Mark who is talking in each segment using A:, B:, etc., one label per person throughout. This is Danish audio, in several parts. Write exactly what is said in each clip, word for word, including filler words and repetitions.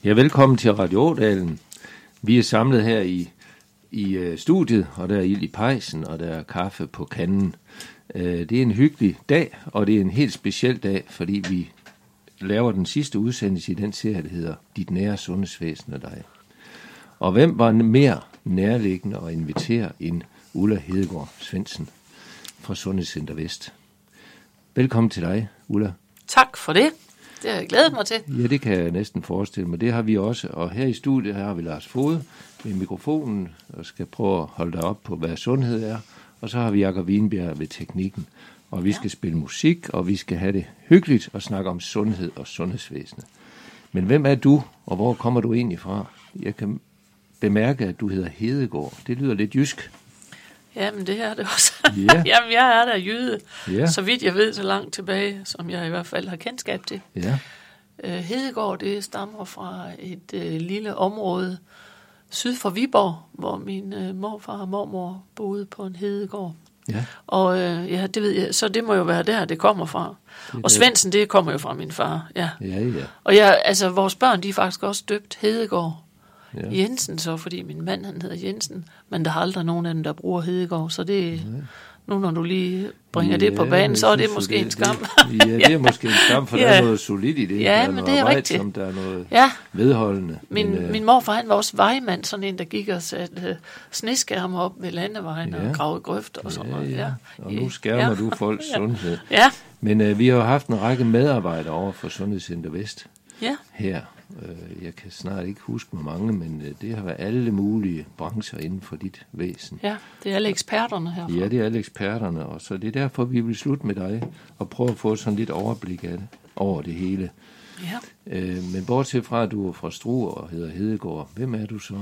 A: Ja, velkommen til Radio Ådalen. Vi er samlet her i, i uh, studiet, og der er ild i pejsen, og der er kaffe på kanden. Uh, det er en hyggelig dag, og det er en helt speciel dag, fordi vi laver den sidste udsendelse i den serie, der hedder Dit nære sundhedsvæsen og dig. Og hvem var mere nærliggende at invitere end Ulla Hedegaard Svendsen fra Sundhedscenter Vest. Velkommen til dig, Ulla.
B: Tak for det. Det har jeg glædet mig til.
A: Ja, det kan jeg næsten forestille mig. Det har vi også. Og her i studiet her har vi Lars Fode med mikrofonen og skal prøve at holde dig op på, hvad sundhed er. Og så har vi Jakob Wienbjerg ved teknikken. Og vi ja. skal spille musik, og vi skal have det hyggeligt og snakke om sundhed og sundhedsvæsenet. Men hvem er du, og hvor kommer du egentlig fra? Jeg kan bemærke, at du hedder Hedegaard. Det lyder lidt jysk.
B: Jamen, det er det også.
A: Yeah.
B: Jamen, jeg er der jyde.
A: Yeah.
B: Så vidt jeg ved, så langt tilbage, som jeg i hvert fald har kendskab til.
A: Yeah.
B: Uh, Hedegaard, det stammer fra et uh, lille område syd for Viborg, hvor min uh, morfar og mormor boede på en Hedegaard.
A: Yeah.
B: Og uh, ja, det ved jeg, så det må jo være der, det kommer fra. Det og Svendsen, det kommer jo fra min far. Ja,
A: ja. ja.
B: Og jeg, altså, vores børn, de er faktisk også døbt Hedegaard.
A: Ja.
B: Jensen så, fordi min mand, han hedder Jensen, men der er aldrig nogen af dem, der bruger Hedegaard, så det er, nu når du lige bringer ja, det på banen, så er det måske det, en skam.
A: Det, ja, det er måske en skam, for ja. der er noget solidt i det.
B: Ja,
A: der er
B: men
A: noget
B: det er
A: arbejde,
B: rigtigt.
A: Som der er noget
B: ja.
A: vedholdende.
B: Min,
A: men,
B: min morfar, han var også vejmand, sådan en, der gik og satte uh, sneskærmer op ved landevejen ja. og gravede grøfter og sådan noget.
A: Ja, ja.
B: Ja.
A: Og nu skærmer ja. du folks
B: ja.
A: sundhed.
B: Ja.
A: Men uh, vi har jo haft en række medarbejdere over for Sundhedscenter Vest
B: ja.
A: her. Jeg kan snart ikke huske, hvor mange, men det har været alle mulige brancher inden for dit væsen.
B: Ja, det er alle eksperterne herfra.
A: Ja, det er alle eksperterne, og så det er derfor, vi vil slutte med dig og prøve at få sådan lidt overblik af det, over det hele.
B: Ja.
A: Øh, men bortset fra, at du er fra Struer og hedder Hedegaard, hvem er du så?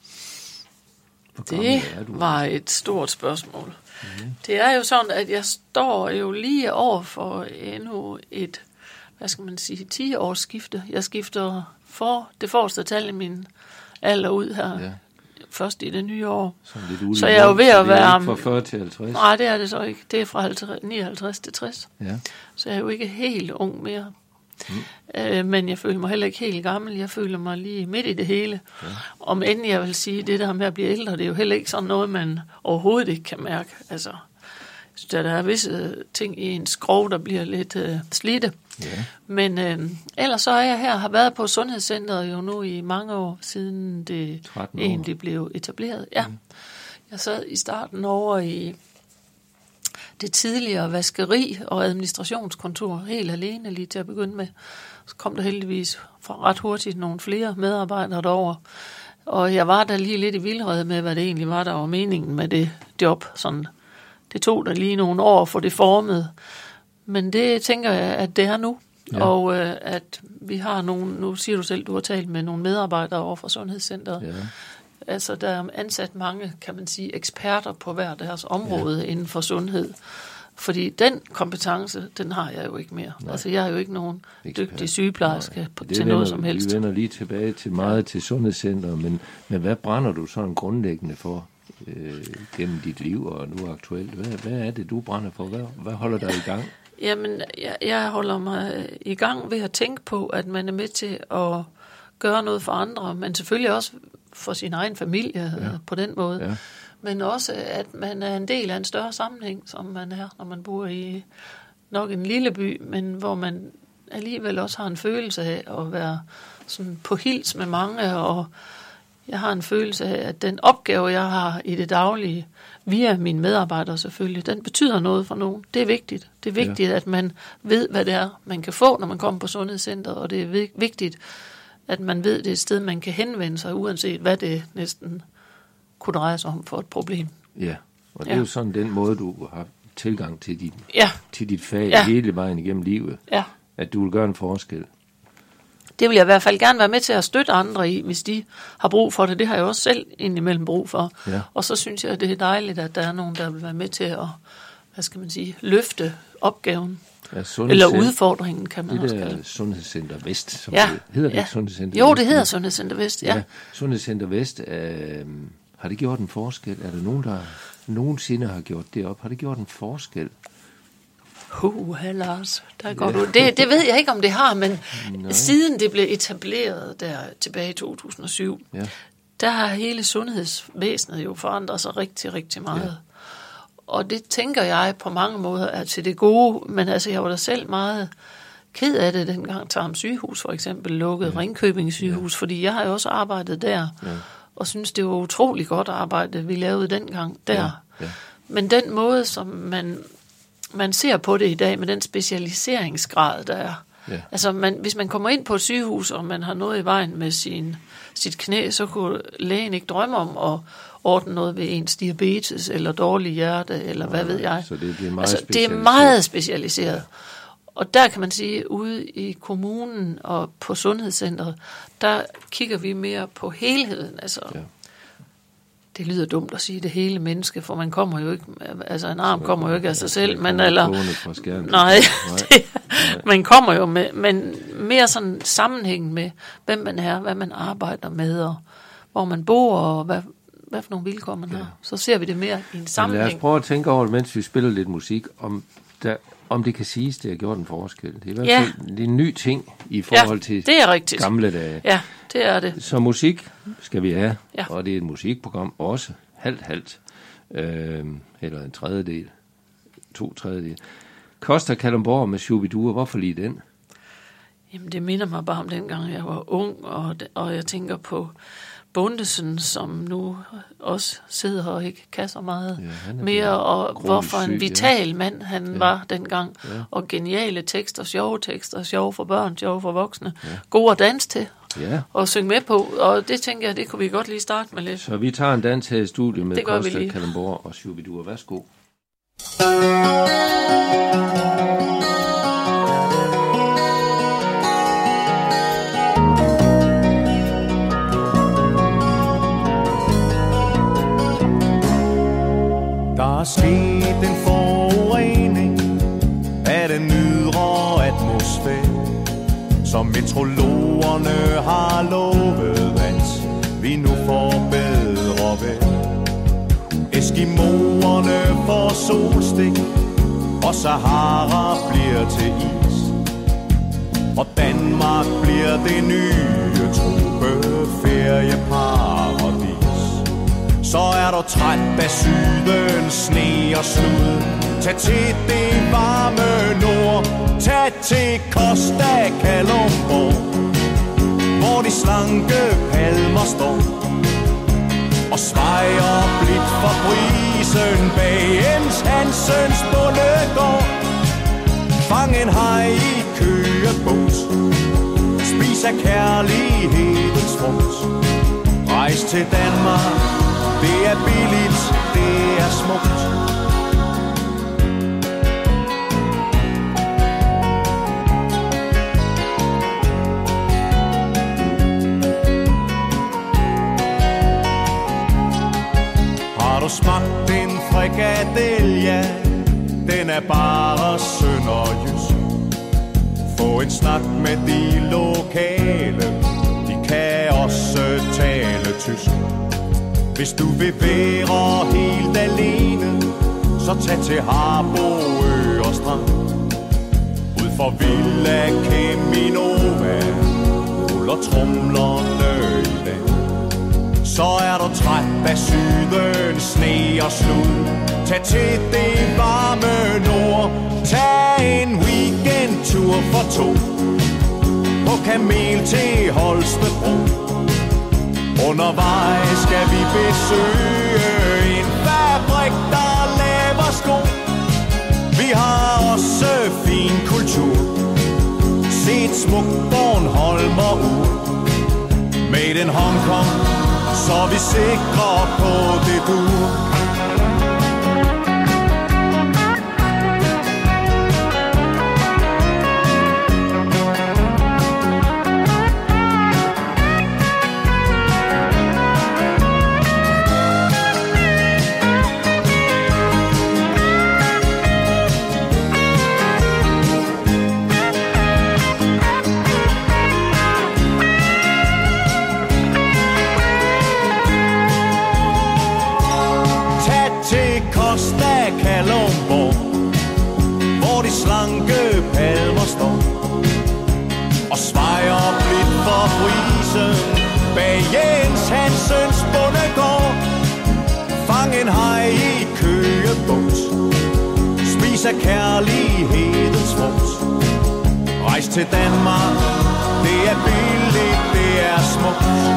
B: Hvor det er du? Var et stort spørgsmål. Ja. Det er jo sådan, at jeg står jo lige over for endnu et, hvad skal man sige, ti års skifte. Jeg skifter for det forreste tal i min alder ud her. Ja. Først i det nye år.
A: Lidt
B: så jeg er jo ved at være...
A: Det er ikke fra fyrre til halvtreds?
B: Nej, det er det så ikke. Det er fra nioghalvtreds til tres.
A: Ja.
B: Så jeg er jo ikke helt ung mere. Mm. Øh, men jeg føler mig heller ikke helt gammel. Jeg føler mig lige midt i det hele. Ja. Om end jeg vil sige, det der med at blive ældre, det er jo heller ikke sådan noget, man overhovedet ikke kan mærke. Altså, så der er visse ting i en skrog, der bliver lidt øh, slidte. Ja. Men øh, ellers så er jeg her, har været på Sundhedscenteret jo nu i mange år, siden det egentlig blev etableret. Ja. Mm. Jeg sad i starten over i det tidligere vaskeri og administrationskontor, helt alene lige til at begynde med. Så kom der heldigvis for ret hurtigt nogle flere medarbejdere derover. Og jeg var der lige lidt i vildrede med, hvad det egentlig var, der var meningen med det job. Sådan, det tog der lige nogle år for det formet. Men det tænker jeg, at det er nu. Ja. Og øh, at vi har nogle, nu siger du selv, du har talt med nogle medarbejdere over fra Sundhedscenteret. Ja. Altså, der er ansat mange, kan man sige, eksperter på hver deres område ja. inden for sundhed. Fordi den kompetence, den har jeg jo ikke mere. Nej. Altså, jeg er jo ikke nogen Ekspert. dygtig sygeplejerske på, til vender, noget som helst.
A: Vi vender lige tilbage til meget ja. til Sundhedscenteret, men, men hvad brænder du sådan grundlæggende for øh, gennem dit liv og nu aktuelt? Hvad, hvad er det, du brænder for? Hvad, hvad holder dig i gang?
B: Jamen, jeg, jeg holder mig i gang ved at tænke på, at man er med til at gøre noget for andre, men selvfølgelig også for sin egen familie ja. på den måde. Ja. Men også, at man er en del af en større sammenhæng, som man er, når man bor i nok en lille by, men hvor man alligevel også har en følelse af at være sådan på hils med mange, og jeg har en følelse af, at den opgave, jeg har i det daglige, via mine medarbejdere selvfølgelig, den betyder noget for nogen. Det er vigtigt. Det er vigtigt, ja. at man ved, hvad det er, man kan få, når man kommer på Sundhedscenteret, og det er vigtigt, at man ved, det er et sted, man kan henvende sig, uanset hvad det næsten kunne dreje sig om for et problem.
A: Ja, og det ja. er jo sådan den måde, du har tilgang til dit,
B: ja.
A: til dit fag
B: ja.
A: hele vejen igennem livet,
B: ja.
A: at du vil gøre en forskel.
B: Det vil jeg i hvert fald gerne være med til at støtte andre i, hvis de har brug for det. Det har jeg også selv indimellem brug for. Ja. Og så synes jeg, at det er dejligt, at der er nogen, der vil være med til at, hvad skal man sige, løfte opgaven. Ja, eller udfordringen, kan man
A: det
B: også kalde
A: det. Sundhedscenter Vest, som
B: ja.
A: det hedder. Det
B: ja.
A: ikke Sundhedscenter
B: Jo,
A: Vest?
B: det hedder Sundhedscenter Vest, ja. ja.
A: Sundhedscenter Vest, øh, har det gjort en forskel? Er der nogen, der nogensinde har gjort det op? Har det gjort en forskel
B: Huha, Lars, der går ja. du. Det, det ved jeg ikke, om det har, men Nej. siden det blev etableret der tilbage i to tusind og syv, ja. der har hele sundhedsvæsenet jo forandret sig rigtig, rigtig meget. Ja. Og det tænker jeg på mange måder er til det gode, men altså jeg var da selv meget ked af det, dengang Tarm sygehus for eksempel lukkede, ja. Ringkøbing sygehus, ja. fordi jeg har jo også arbejdet der, ja. og synes det var utrolig godt arbejde, vi lavede dengang der. Ja. Ja. Men den måde, som man, man ser på det i dag, med den specialiseringsgrad, der er, ja. altså man, hvis man kommer ind på et sygehus, og man har noget i vejen med sin, sit knæ, så kunne lægen ikke drømme om at ordne noget ved ens diabetes, eller dårlig hjerte, eller hvad ved jeg.
A: Så det, det er meget
B: altså,
A: specialiseret.
B: Det er meget specialiseret. Og der kan man sige, ude i kommunen og på sundhedscentret, der kigger vi mere på helheden. Altså, ja. Det lyder dumt at sige det hele menneske, for man kommer jo ikke, altså en arm kommer jo ikke af sig selv, men eller, nej, det, man kommer jo med, men mere sådan sammenhæng med, hvem man er, hvad man arbejder med, og hvor man bor, og hvad, hvad for nogle vilkår man ja. har. Så ser vi det mere i en sammenhæng.
A: Lad os prøve at tænke over det, mens vi spiller lidt musik, om der om det kan siges, det har gjort en forskel. Det er i hvert fald ja. det er en ny ting i forhold
B: ja,
A: til
B: det er rigtigt.
A: Gamle dage.
B: Ja, det er det.
A: Så musik skal vi have,
B: ja.
A: og det er et musikprogram også, halvt-halvt, øh, eller en tredjedel, to tredjedel. Costa Kalundborg med Shubidua, hvorfor lige den?
B: Jamen, det minder mig bare om dengang, jeg var ung, og, og jeg tænker på Bundesen, som nu også sidder og ikke kan så meget ja, mere, og hvorfor en vital ja. mand han ja. var dengang, ja. og geniale tekster, sjove tekster, sjove for børn, sjove for voksne, ja. gode at danse til, ja. og synge med på, og det tænker jeg, det kunne vi godt lige starte med lidt.
A: Så vi tager en dans her i studiet med Costa Kalundborg og Shubidua. Værsgo.
C: Der er sket en forurening af den ydre atmosfære, som meteorologerne har lovet, at vi nu får bedre vejr. Eskimoerne får solstik, og Sahara bliver til is, og Danmark bliver det nye tropeferieparadis. Så er du træt af sydens sne og slud, tag til det varme nord, tag til Costa Kalundborg, hvor de slanke palmer står og svejer blidt for brisen bag Jens Hansens bondegård. Fang en haj i køgebås, spis af kærlighedens frugt, rejs til Danmark. Det er billigt, det er smukt. Har du smagt en frikadelle? Ja, den er bare sønderjysk. Få en snak med de lokale, de kan også tale tysk. Hvis du vil være helt alene, så tag til Harboøre og Strand. Ud for Villa Keminova ruller tromlerne i land. Så er du træt af sydens sne og slud, tag til det varme nord. Tag en weekendtur for to på kamel til Holstebro. Undervejs skal vi besøge en fabrik, der laver sko. Vi har også fin kultur, set smukt Bornholm og ud. Made in Hong Kong, så vi sikrer på det dur. af kærlighedens frugt. Rejs til Danmark, det er billigt, det er smukt.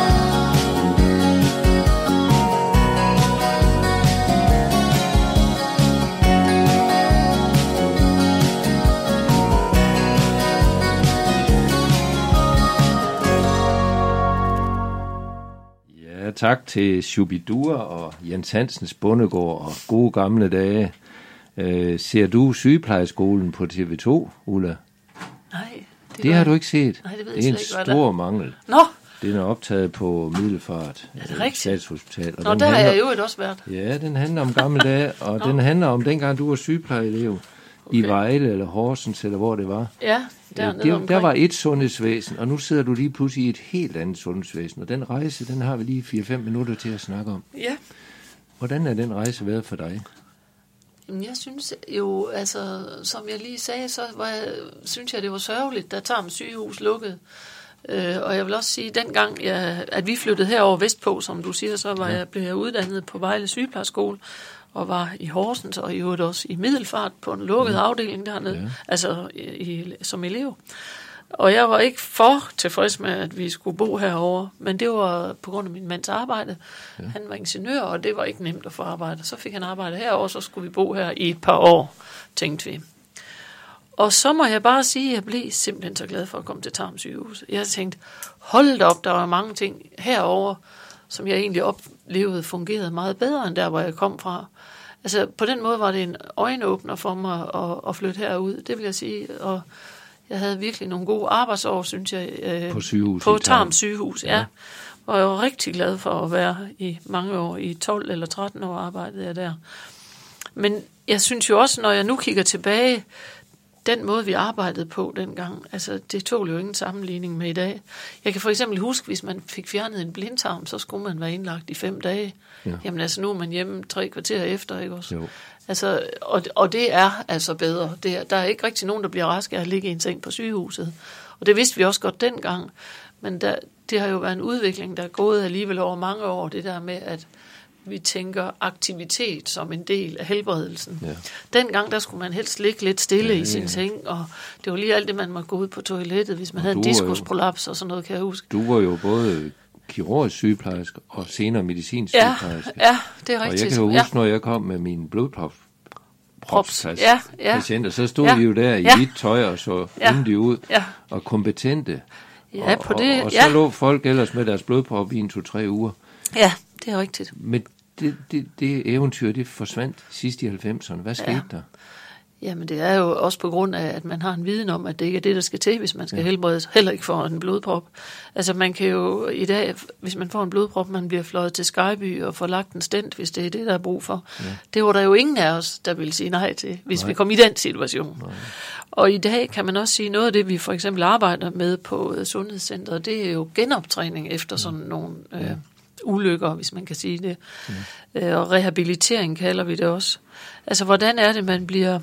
A: Ja, tak til Shubidua og Jens Hansens Bondegård og gode gamle dage. Øh, ser du Sygeplejeskolen på T V to, Ulla?
B: Nej.
A: Det, det har du ikke set.
B: Nej, det ved
A: det er en
B: ikke,
A: stor mangel.
B: Nå.
A: Den er optaget på Middelfart.
B: Er det rigtigt?
A: Statshospital. Og
B: Nå,
A: den
B: der
A: handler,
B: har jeg jo også været.
A: Ja, den handler om gamle dage, og den handler om dengang du var sygeplejeelev okay. i Vejle eller Horsens, eller hvor det var.
B: Ja, dernede
A: det,
B: omkring.
A: Der var et sundhedsvæsen, og nu sidder du lige pludselig i et helt andet sundhedsvæsen. Og den rejse, den har vi lige fire fem minutter til at snakke om.
B: Ja.
A: Hvordan er den rejse været for dig?
B: Jeg synes jo, altså, som jeg lige sagde, så var jeg, synes jeg, det var sørgeligt, da Tarm sygehus lukkede. Øh, og jeg vil også sige, dengang, jeg, at vi flyttede herover vestpå, som du siger, så var ja. jeg, blev jeg uddannet på Vejle Sygeplejerskole, og var i Horsens, og i øvrigt også i Middelfart på en lukket ja. afdeling dernede, ja. altså i, som elev. Og jeg var ikke for tilfreds med, at vi skulle bo herover, men det var på grund af min mands arbejde. Ja. Han var ingeniør, og det var ikke nemt at få arbejde. Så fik han arbejde herover, så skulle vi bo her i et par år, tænkte vi. Og så må jeg bare sige, at jeg blev simpelthen så glad for at komme til Tarm sygehus. Jeg tænkte, hold da op, der var mange ting herover, som jeg egentlig oplevede fungerede meget bedre, end der, hvor jeg kom fra. Altså, på den måde var det en øjenåbner for mig at, at flytte herud, det vil jeg sige. Og jeg havde virkelig nogle gode arbejdsår, synes jeg, øh,
A: på, sygehus,
B: på Tarm sygehus, ja. ja. Og jeg var rigtig glad for at være i mange år, i tolv eller tretten år arbejdede jeg der. Men jeg synes jo også, når jeg nu kigger tilbage, den måde, vi arbejdede på dengang, altså det tog jo ingen sammenligning med i dag. Jeg kan for eksempel huske, hvis man fik fjernet en blindtarm, så skulle man være indlagt i fem dage. Ja. Jamen altså, nu er man hjemme tre kvarter efter, ikke også? Jo. Altså, og, og det er altså bedre. Det er, der er ikke rigtig nogen, der bliver raske af at ligge i en seng på sygehuset. Og det vidste vi også godt dengang. Men der, det har jo været en udvikling, der er gået alligevel over mange år, det der med, at vi tænker aktivitet som en del af helbredelsen. Ja. Dengang, der skulle man helst ligge lidt stille ja, ja, ja. i sin seng, og det var lige alt det, man måtte gå ud på toilettet, hvis man og havde en diskusprolaps og sådan noget, kan jeg huske.
A: Du var jo både kirurgisk sygeplejerske og senere medicinsk sygeplejerske.
B: Ja, ja, det er rigtigt.
A: Og jeg kan jo huske, ja. når jeg kom med min blodprop, Props,
B: ja, ja.
A: patienter, så stod ja. vi jo der i
B: ja.
A: hvidt tøj og så ja. yndige ud, ja. og kompetente.
B: Ja, på det,
A: og, og så
B: ja.
A: lå folk ellers med deres blodprop i en to-tre uger.
B: Ja, det er rigtigt.
A: Men det, det, det eventyr, det forsvandt sidst i halvfemserne. Hvad skete ja. der?
B: Jamen, det er jo også på grund af, at man har en viden om, at det ikke er det, der skal til, hvis man skal ja. helbredes. Heller ikke for en blodprop. Altså, man kan jo i dag, hvis man får en blodprop, man bliver fløjet til Skyby og får lagt en stent, hvis det er det, der er brug for. Ja. Det var der jo ingen af os, der ville sige nej til, hvis nej. vi kom i den situation. Nej. Og i dag kan man også sige, noget af det, vi for eksempel arbejder med på Sundhedscentret, det er jo genoptræning efter sådan nogle øh, ja. ulykker, hvis man kan sige det. Ja. Øh, og rehabilitering kalder vi det også. Altså, hvordan er det, man bliver...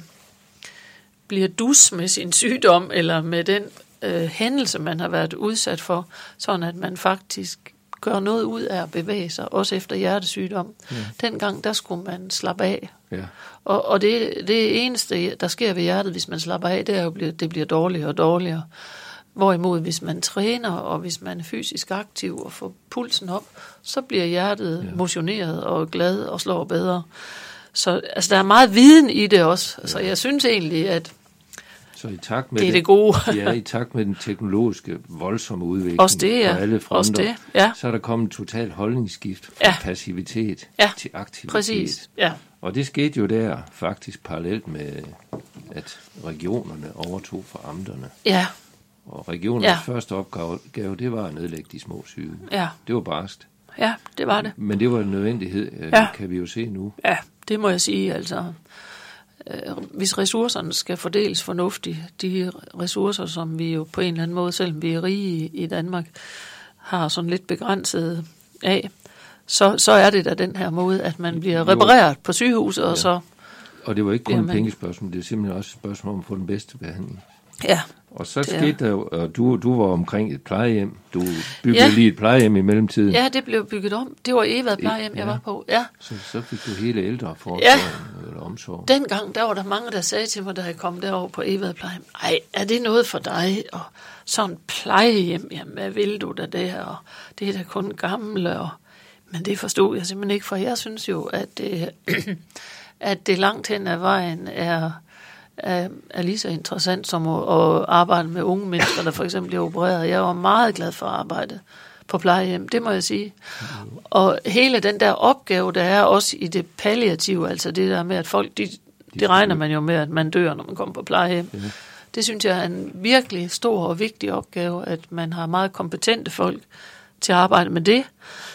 B: bliver dus med sin sygdom, eller med den øh, hændelse, man har været udsat for, sådan at man faktisk gør noget ud af at bevæge sig, også efter hjertesygdom. Ja. Dengang, der skulle man slappe af. Ja. Og, og det, det eneste, der sker ved hjertet, hvis man slapper af, det er jo, at det bliver dårligere og dårligere. Hvorimod, hvis man træner, og hvis man er fysisk aktiv og får pulsen op, så bliver hjertet ja. motioneret og glad og slår bedre. Så altså, der er meget viden i det også. Ja. Så jeg synes egentlig, at
A: så i takt med
B: det er det gode.
A: Ja, i takt med den teknologiske voldsomme udvikling
B: også det, ja.
A: på alle fronter,
B: også det, ja.
A: så er der kommet total holdningsskift fra
B: ja.
A: passivitet
B: ja.
A: til aktivitet.
B: Præcis, ja.
A: Og det skete jo der faktisk parallelt med, at regionerne overtog fra amterne.
B: Ja.
A: Og regionernes ja. første opgave, det var at nedlægge de små sygehuse.
B: Ja.
A: Det var barskt.
B: Ja, det var det.
A: Men det var en nødvendighed,
B: ja.
A: kan vi jo se nu.
B: Ja, det må jeg sige, altså. Hvis ressourcerne skal fordeles fornuftigt, de ressourcer, som vi jo på en eller anden måde, selvom vi er rige i Danmark, har sådan lidt begrænset af, så, så er det da den her måde, at man bliver repareret på sygehuset, ja. og så...
A: Og det var ikke kun man... pengespørgsmål, det er simpelthen også et spørgsmål om at få den bedste behandling.
B: Ja.
A: Og så skete der jo, og du, du var omkring et plejehjem. Du byggede ja. lige et plejehjem i mellemtiden.
B: Ja, det blev bygget om. Det var Evad plejehjem, ja. jeg var på. Ja.
A: Så, så fik du hele ældre for
B: ja.
A: eller omsorg.
B: Dengang, der var der mange, der sagde til mig, da jeg kom derover på Egvad plejehjem, ej, er det noget for dig? Og sådan plejehjem, jamen, hvad vil du da der? Og det er da kun gamle. Og... Men det forstod jeg simpelthen ikke, for jeg synes jo, at det, at det langt hen ad vejen er, er, er lige så interessant som at, at arbejde med unge mennesker, der for eksempel bliver opereret. Jeg var meget glad for at arbejde på plejehjem, det må jeg sige. Og hele den der opgave, der er også i det palliative, altså det der med, at folk, de, det regner man jo med, at man dør, når man kommer på plejehjem. Ja. Det synes jeg er en virkelig stor og vigtig opgave, at man har meget kompetente folk til at arbejde med det.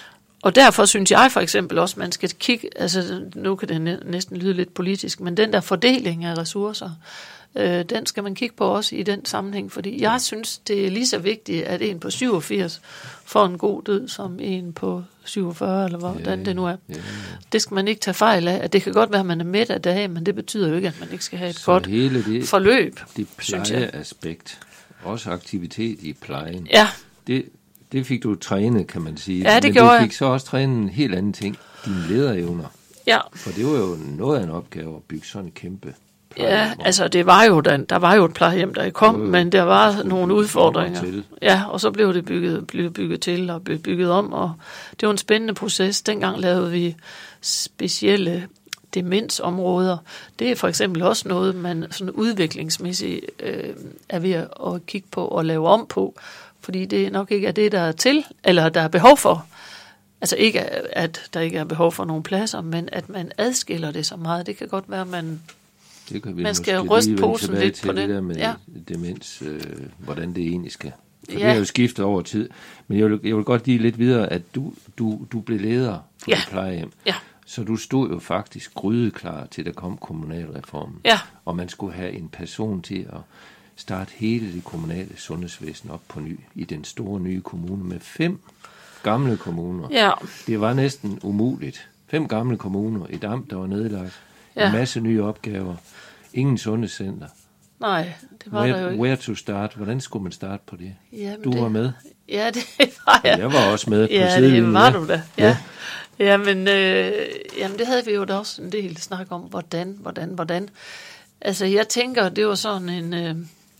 B: Og derfor synes jeg for eksempel også, at man skal kigge, altså nu kan det næsten lyde lidt politisk, men den der fordeling af ressourcer, øh, den skal man kigge på også i den sammenhæng, fordi jeg synes, det er lige så vigtigt, at en på syvogfirs får en god død, som en på syvogfyrre, eller hvordan ja, det nu er. Ja, ja. Det skal man ikke tage fejl af, at det kan godt være, at man er midt af dagen, men det betyder jo ikke, at man ikke skal have et så godt hele det, forløb,
A: det plejeaspekt, også aktivitet i plejen,
B: ja.
A: det, det fik du trænet, kan man sige.
B: Ja, det
A: men
B: gjorde
A: du fik
B: jeg.
A: så også trænet en helt anden ting, dine lederevner.
B: Ja.
A: For det var jo noget af en opgave at bygge sådan en kæmpe
B: Ja, altså det var jo den, der var jo et plejehjem, der kom, øh, men der var nogle udfordringer. Ja, og så blev det bygget, blev bygget til og blev bygget om, og det var en spændende proces. Dengang lavede vi specielle demensområder. Det er for eksempel også noget, man sådan udviklingsmæssigt øh, er ved at kigge på og lave om på, fordi det nok ikke er det, der er til, eller der er behov for. Altså ikke, at der ikke er behov for nogle pladser, men at man adskiller det så meget. Det kan godt være, at man...
A: Det kan vi
B: man skal ryste posen lidt på
A: det.
B: det
A: der med
B: ja.
A: demens, øh, hvordan det egentlig skal. For
B: ja.
A: det er jo skiftet over tid. Men jeg vil, jeg vil godt give lidt videre, at du, du, du blev leder på
B: ja.
A: det plejehjem.
B: Ja.
A: Så du stod jo faktisk grydeklar til, der kom kommunalreformen.
B: Ja.
A: Og man skulle have en person til at starte hele det kommunale sundhedsvæsen op på ny, i den store nye kommune med fem gamle kommuner.
B: Ja.
A: Det var næsten umuligt. Fem gamle kommuner, et amt, der var nedlagt, ja. En masse nye opgaver, ingen sundhedscenter.
B: Nej, det var
A: where,
B: der jo ikke.
A: Where to start? Hvordan skulle man starte på det?
B: Jamen
A: du
B: det,
A: var med?
B: Ja, det var jeg.
A: Jeg var også med på
B: ja,
A: sidelinjen.
B: Ja, det var du da. Ja. Ja. Jamen, øh, jamen, det havde vi jo da også en del snak om, hvordan, hvordan, hvordan. Altså, jeg tænker, det var sådan en... Øh,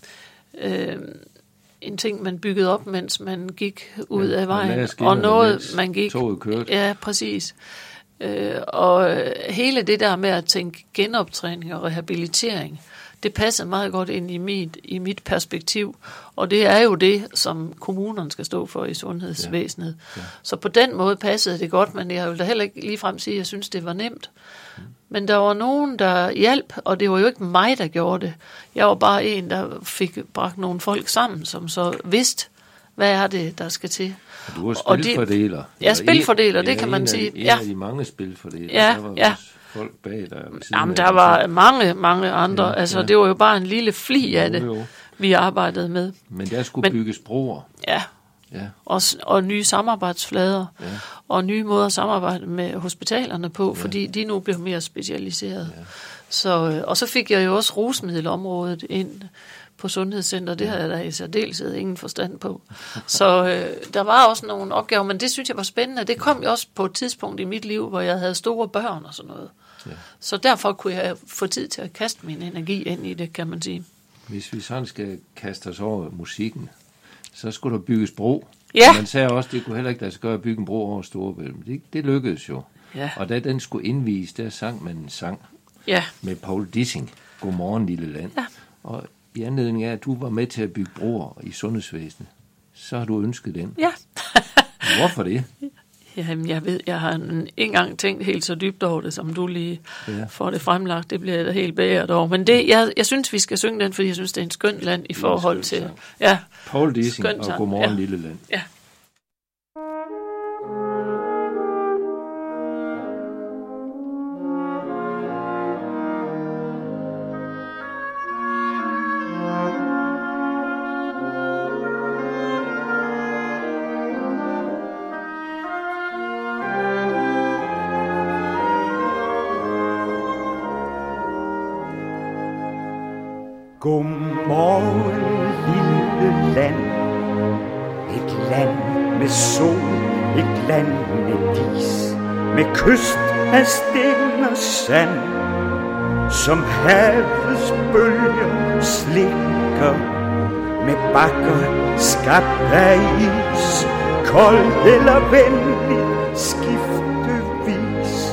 B: øh, en ting, man byggede op, mens man gik ud ja, af vejen. Og noget, man gik...
A: Toget kørte.
B: Ja, præcis. Øh, og hele det der med at tænke genoptræning og rehabilitering, det passer meget godt ind i mit, i mit perspektiv. Og det er jo det, som kommunerne skal stå for i sundhedsvæsenet. Ja. Ja. Så på den måde passede det godt, men jeg vil da heller ikke ligefrem sige, at jeg synes, det var nemt. Mm. Men der var nogen, der hjalp, og det var jo ikke mig, der gjorde det. Jeg var bare en, der fik bragt nogle folk sammen, som så vidste, hvad er det, der skal til.
A: Og du var spilfordeler.
B: Ja, spilfordeler, det
A: ja,
B: kan man
A: af,
B: sige.
A: En
B: ja.
A: af de mange spilfordeler.
B: Ja,
A: der var
B: ja.
A: folk bag der.
B: Jamen, der var mange, mange andre. Ja, altså, ja. Det var jo bare en lille fli af det,
A: jo, jo.
B: vi arbejdede med.
A: Men der skulle Men, bygges broer.
B: Ja. Ja. Og, og nye samarbejdsflader, ja. Og nye måder at samarbejde med hospitalerne på, ja. Fordi de nu blev mere specialiseret. Ja. Så, og så fik jeg jo også rusmiddelområdet ind på sundhedscenter. Det ja. Havde jeg da i særdeleshed ingen forstand på. Så øh, der var også nogle opgaver, men det synes jeg var spændende. Det kom jo også på et tidspunkt i mit liv, hvor jeg havde store børn og sådan noget. Ja. Så derfor kunne jeg få tid til at kaste min energi ind i det, kan man sige.
A: Hvis vi sådan skal kaste os over musikken, så skulle der bygges bro.
B: Ja.
A: Man sagde også, det kunne heller ikke lade sig gøre at bygge en bro over Storebælt. Det, det lykkedes jo.
B: Ja.
A: Og da den skulle indvies, der sang man en sang
B: ja.
A: Med Paul Dissing. Godmorgen, lille land.
B: Ja.
A: Og i anledning af, at du var med til at bygge broer i sundhedsvæsenet, så har du ønsket den.
B: Ja.
A: Hvorfor det?
B: Jamen, jeg ved, jeg har en engang tænkt helt så dybt over det, som du lige ja. Får det fremlagt. Det bliver jeg da helt bæret over. Men det, jeg, jeg synes, vi skal synge den, fordi jeg synes, det er en skøn land i forhold til... Ja,
A: Paul Dissing og Godmorgen, ja. Lille land.
B: Ja.
D: Godmorgen, lille land. Et land med sol, et land med dis, med kyst af sten og sand. som havets bølger slikker, med bakker skabt af is, kold eller venlig skiftevis.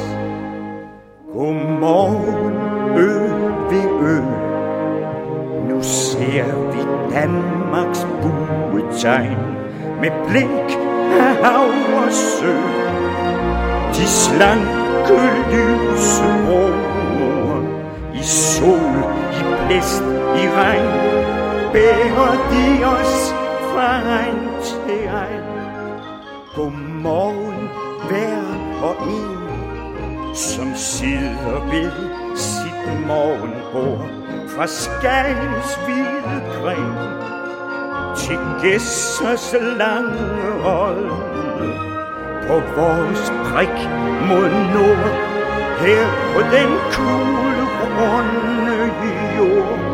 D: Godmorgen, ø ved ø, nu ser vi Danmarks buetegn, med blink af hav og sø. De slanke lyse broer, i sol, i blæst, i regn, bærer de os fra egen til egen. Godmorgen hver og en, som sidder ved sit morgenbord, fra Skagens hvide gren til Gæssers lange hold. På vores prik mod nord, her på den kugle runde jord.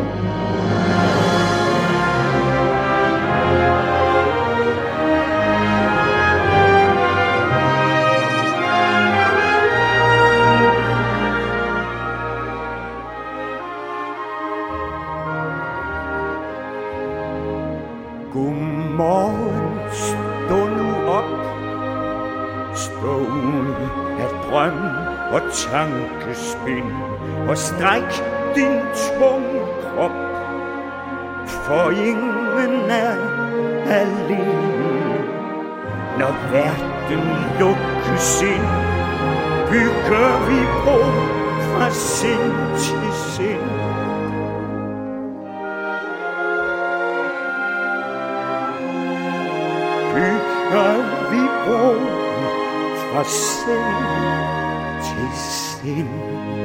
D: Godmorgen, stå nu op, stå ud af drøm og tankespind, og stræk din tunge krop, for ingen er alene. Når verden lukkes ind, bygger vi bro fra sind til sind. Bygger vi bro fra sind til sind.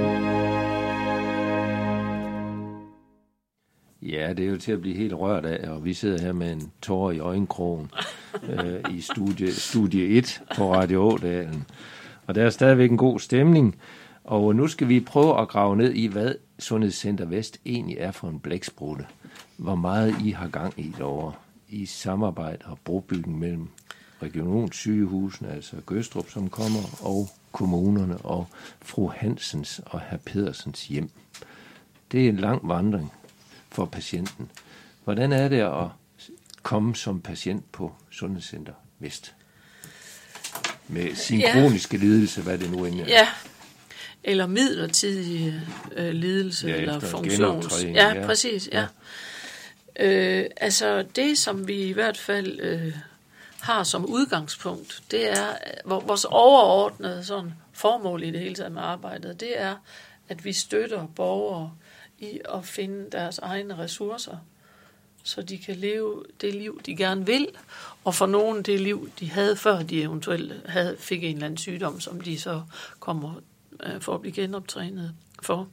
A: Ja, det er jo til at blive helt rørt af, og vi sidder her med en tårer i øjenkrogen øh, i studie, studie et på Radio Ådalen. Og der er stadigvæk en god stemning, og nu skal vi prøve at grave ned i, hvad Sundhedscenter Vest egentlig er for en blæksprutte. Hvor meget I har gang i derovre i samarbejde og brobygning mellem regionssygehusene, altså Gødstrup, som kommer, og kommunerne og fru Hansens og herr Pedersens hjem. Det er en lang vandring for patienten. Hvordan er det at komme som patient på Sundhedscenter Vest? Med sin ja. kroniske lidelse, hvad det nu end er.
B: Ja, eller midlertidig øh, lidelse, ja, eller funktions... Ja, ja, præcis, ja. ja. Øh, altså, det som vi i hvert fald øh, har som udgangspunkt, det er, vores overordnede sådan, formål i det hele taget med arbejdet, det er, at vi støtter borgere i at finde deres egne ressourcer, så de kan leve det liv, de gerne vil, og for nogen det liv, de havde, før de eventuelt havde, fik en eller anden sygdom, som de så kommer øh, for at blive genoptrænet for.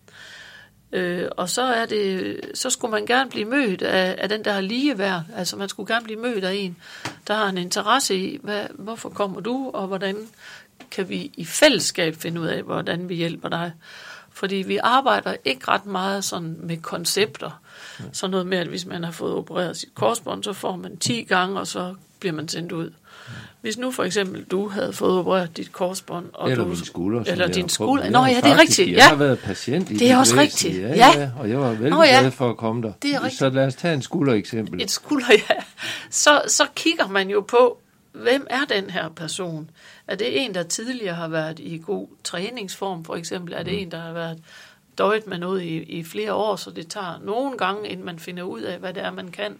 B: Øh, og så er det, så skulle man gerne blive mødt af, af den der ligeværd, altså man skulle gerne blive mødt af en, der har en interesse i, hvad, hvorfor kommer du, og hvordan kan vi i fællesskab finde ud af, hvordan vi hjælper dig. Fordi vi arbejder ikke ret meget sådan med koncepter. Sådan noget med, at hvis man har fået opereret sit korsbånd, så får man ti gange, og så bliver man sendt ud. Hvis nu for eksempel du havde fået opereret dit korsbånd, og
A: eller
B: du,
A: min skulder,
B: eller din skulder.
A: Nå
B: ja, det er rigtigt. Ja.
A: Jeg har været patient i
B: det er også rigtigt.
A: Ja,
B: ja.
A: ja, og jeg var vældig
B: Nå, ja.
A: glad for at komme der.
B: Det er rigtigt.
A: Så lad os tage en skuldereksempel.
B: Et skulder, ja. Så, så kigger man jo på, hvem er den her person? Er det en, der tidligere har været i god træningsform, for eksempel? Er det mm. en, der har været døjet med noget i, i flere år, så det tager nogle gange, inden man finder ud af, hvad det er, man kan?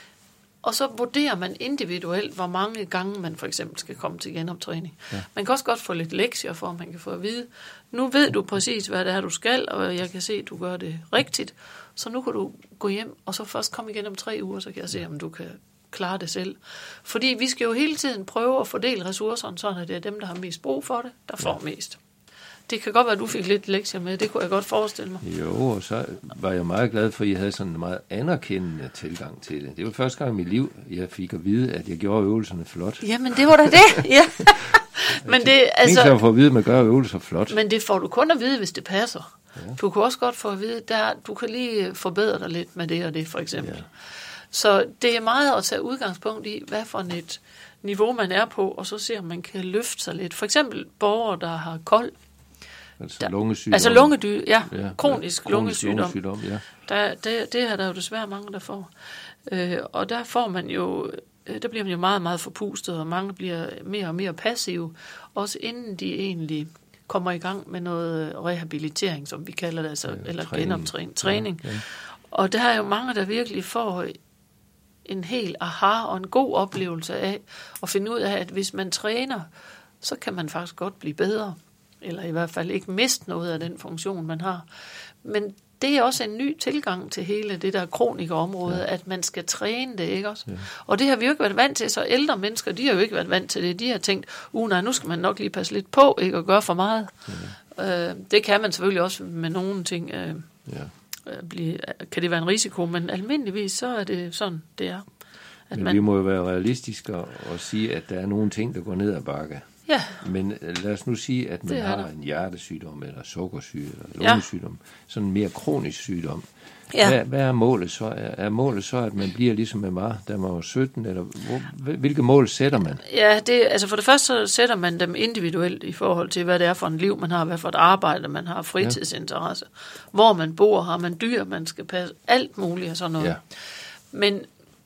B: Og så vurderer man individuelt, hvor mange gange man for eksempel skal komme til genoptræning. Ja. Man kan også godt få lidt lektier for, at man kan få at vide, nu ved du præcis, hvad det er, du skal, og jeg kan se, at du gør det rigtigt. Så nu kan du gå hjem, og så først komme igen om tre uger, så kan jeg se, om du kan klare det selv. Fordi vi skal jo hele tiden prøve at fordele ressourcerne, sådan at det er dem, der har mest brug for det, der får ja. mest. Det kan godt være, at du fik lidt lektier med. Det kunne jeg godt forestille mig. Jo,
A: og så var jeg meget glad for, at I havde sådan en meget anerkendende tilgang til det. Det var første gang i mit liv, jeg fik at vide, at jeg gjorde øvelserne flot.
B: Jamen, det var da det, ja. Men det, altså...
A: Tænk sig at få at vide, at man gør øvelser flot.
B: Men det får du kun at vide, hvis det passer. Ja. Du kan også godt få at vide, at du kan lige forbedre dig lidt med det og det, for eksempel. Ja. Så det er meget at tage udgangspunkt i, hvad for et niveau man er på, og så se, om man kan løfte sig lidt. For eksempel borgere, der har kold.
A: Altså
B: der,
A: lungesygdom.
B: Altså lungedy, ja.
A: ja.
B: Kronisk,
A: kronisk
B: lungesygdom.
A: lungesygdom ja.
B: Der, det, det er der jo desværre mange, der får. Øh, og der får man jo, der bliver man jo meget, meget forpustet, og mange bliver mere og mere passive, også inden de egentlig kommer i gang med noget rehabilitering, som vi kalder det, altså, ja, eller træning. genoptræning. Træning. Ja, ja. Og der er jo mange, der virkelig får en helt aha og en god oplevelse af at finde ud af, at hvis man træner, så kan man faktisk godt blive bedre, eller i hvert fald ikke miste noget af den funktion, man har. Men det er også en ny tilgang til hele det der kronikerområde, ja. At man skal træne det, ikke også? Ja. Og det har vi jo ikke været vant til, så ældre mennesker, de har jo ikke været vant til det. De har tænkt, uh nej, nu skal man nok lige passe lidt på, ikke, og gøre for meget. Ja. Øh, det kan man selvfølgelig også med nogle ting. Øh, ja. blive, kan det være en risiko, men almindeligvis så er det sådan, det er. At
A: men
B: man,
A: vi må jo være realistiske og, og sige, at der er nogle ting, der går ned ad bakke.
B: Ja.
A: Men lad os nu sige, at man har
B: der.
A: en hjertesygdom, eller sukkersyge, eller lungesygdom, ja. Sådan en mere kronisk sygdom.
B: Ja.
A: Hvad, hvad er målet så? Er, er målet så, at man bliver ligesom med mig, da man var sytten, eller hvor, hvilke mål sætter man?
B: Ja, det, altså for det første så sætter man dem individuelt i forhold til, hvad det er for en liv, man har, hvad for et arbejde, man har, fritidsinteresse, ja. Hvor man bor, har man dyr, man skal passe, alt muligt og sådan noget. Ja. Men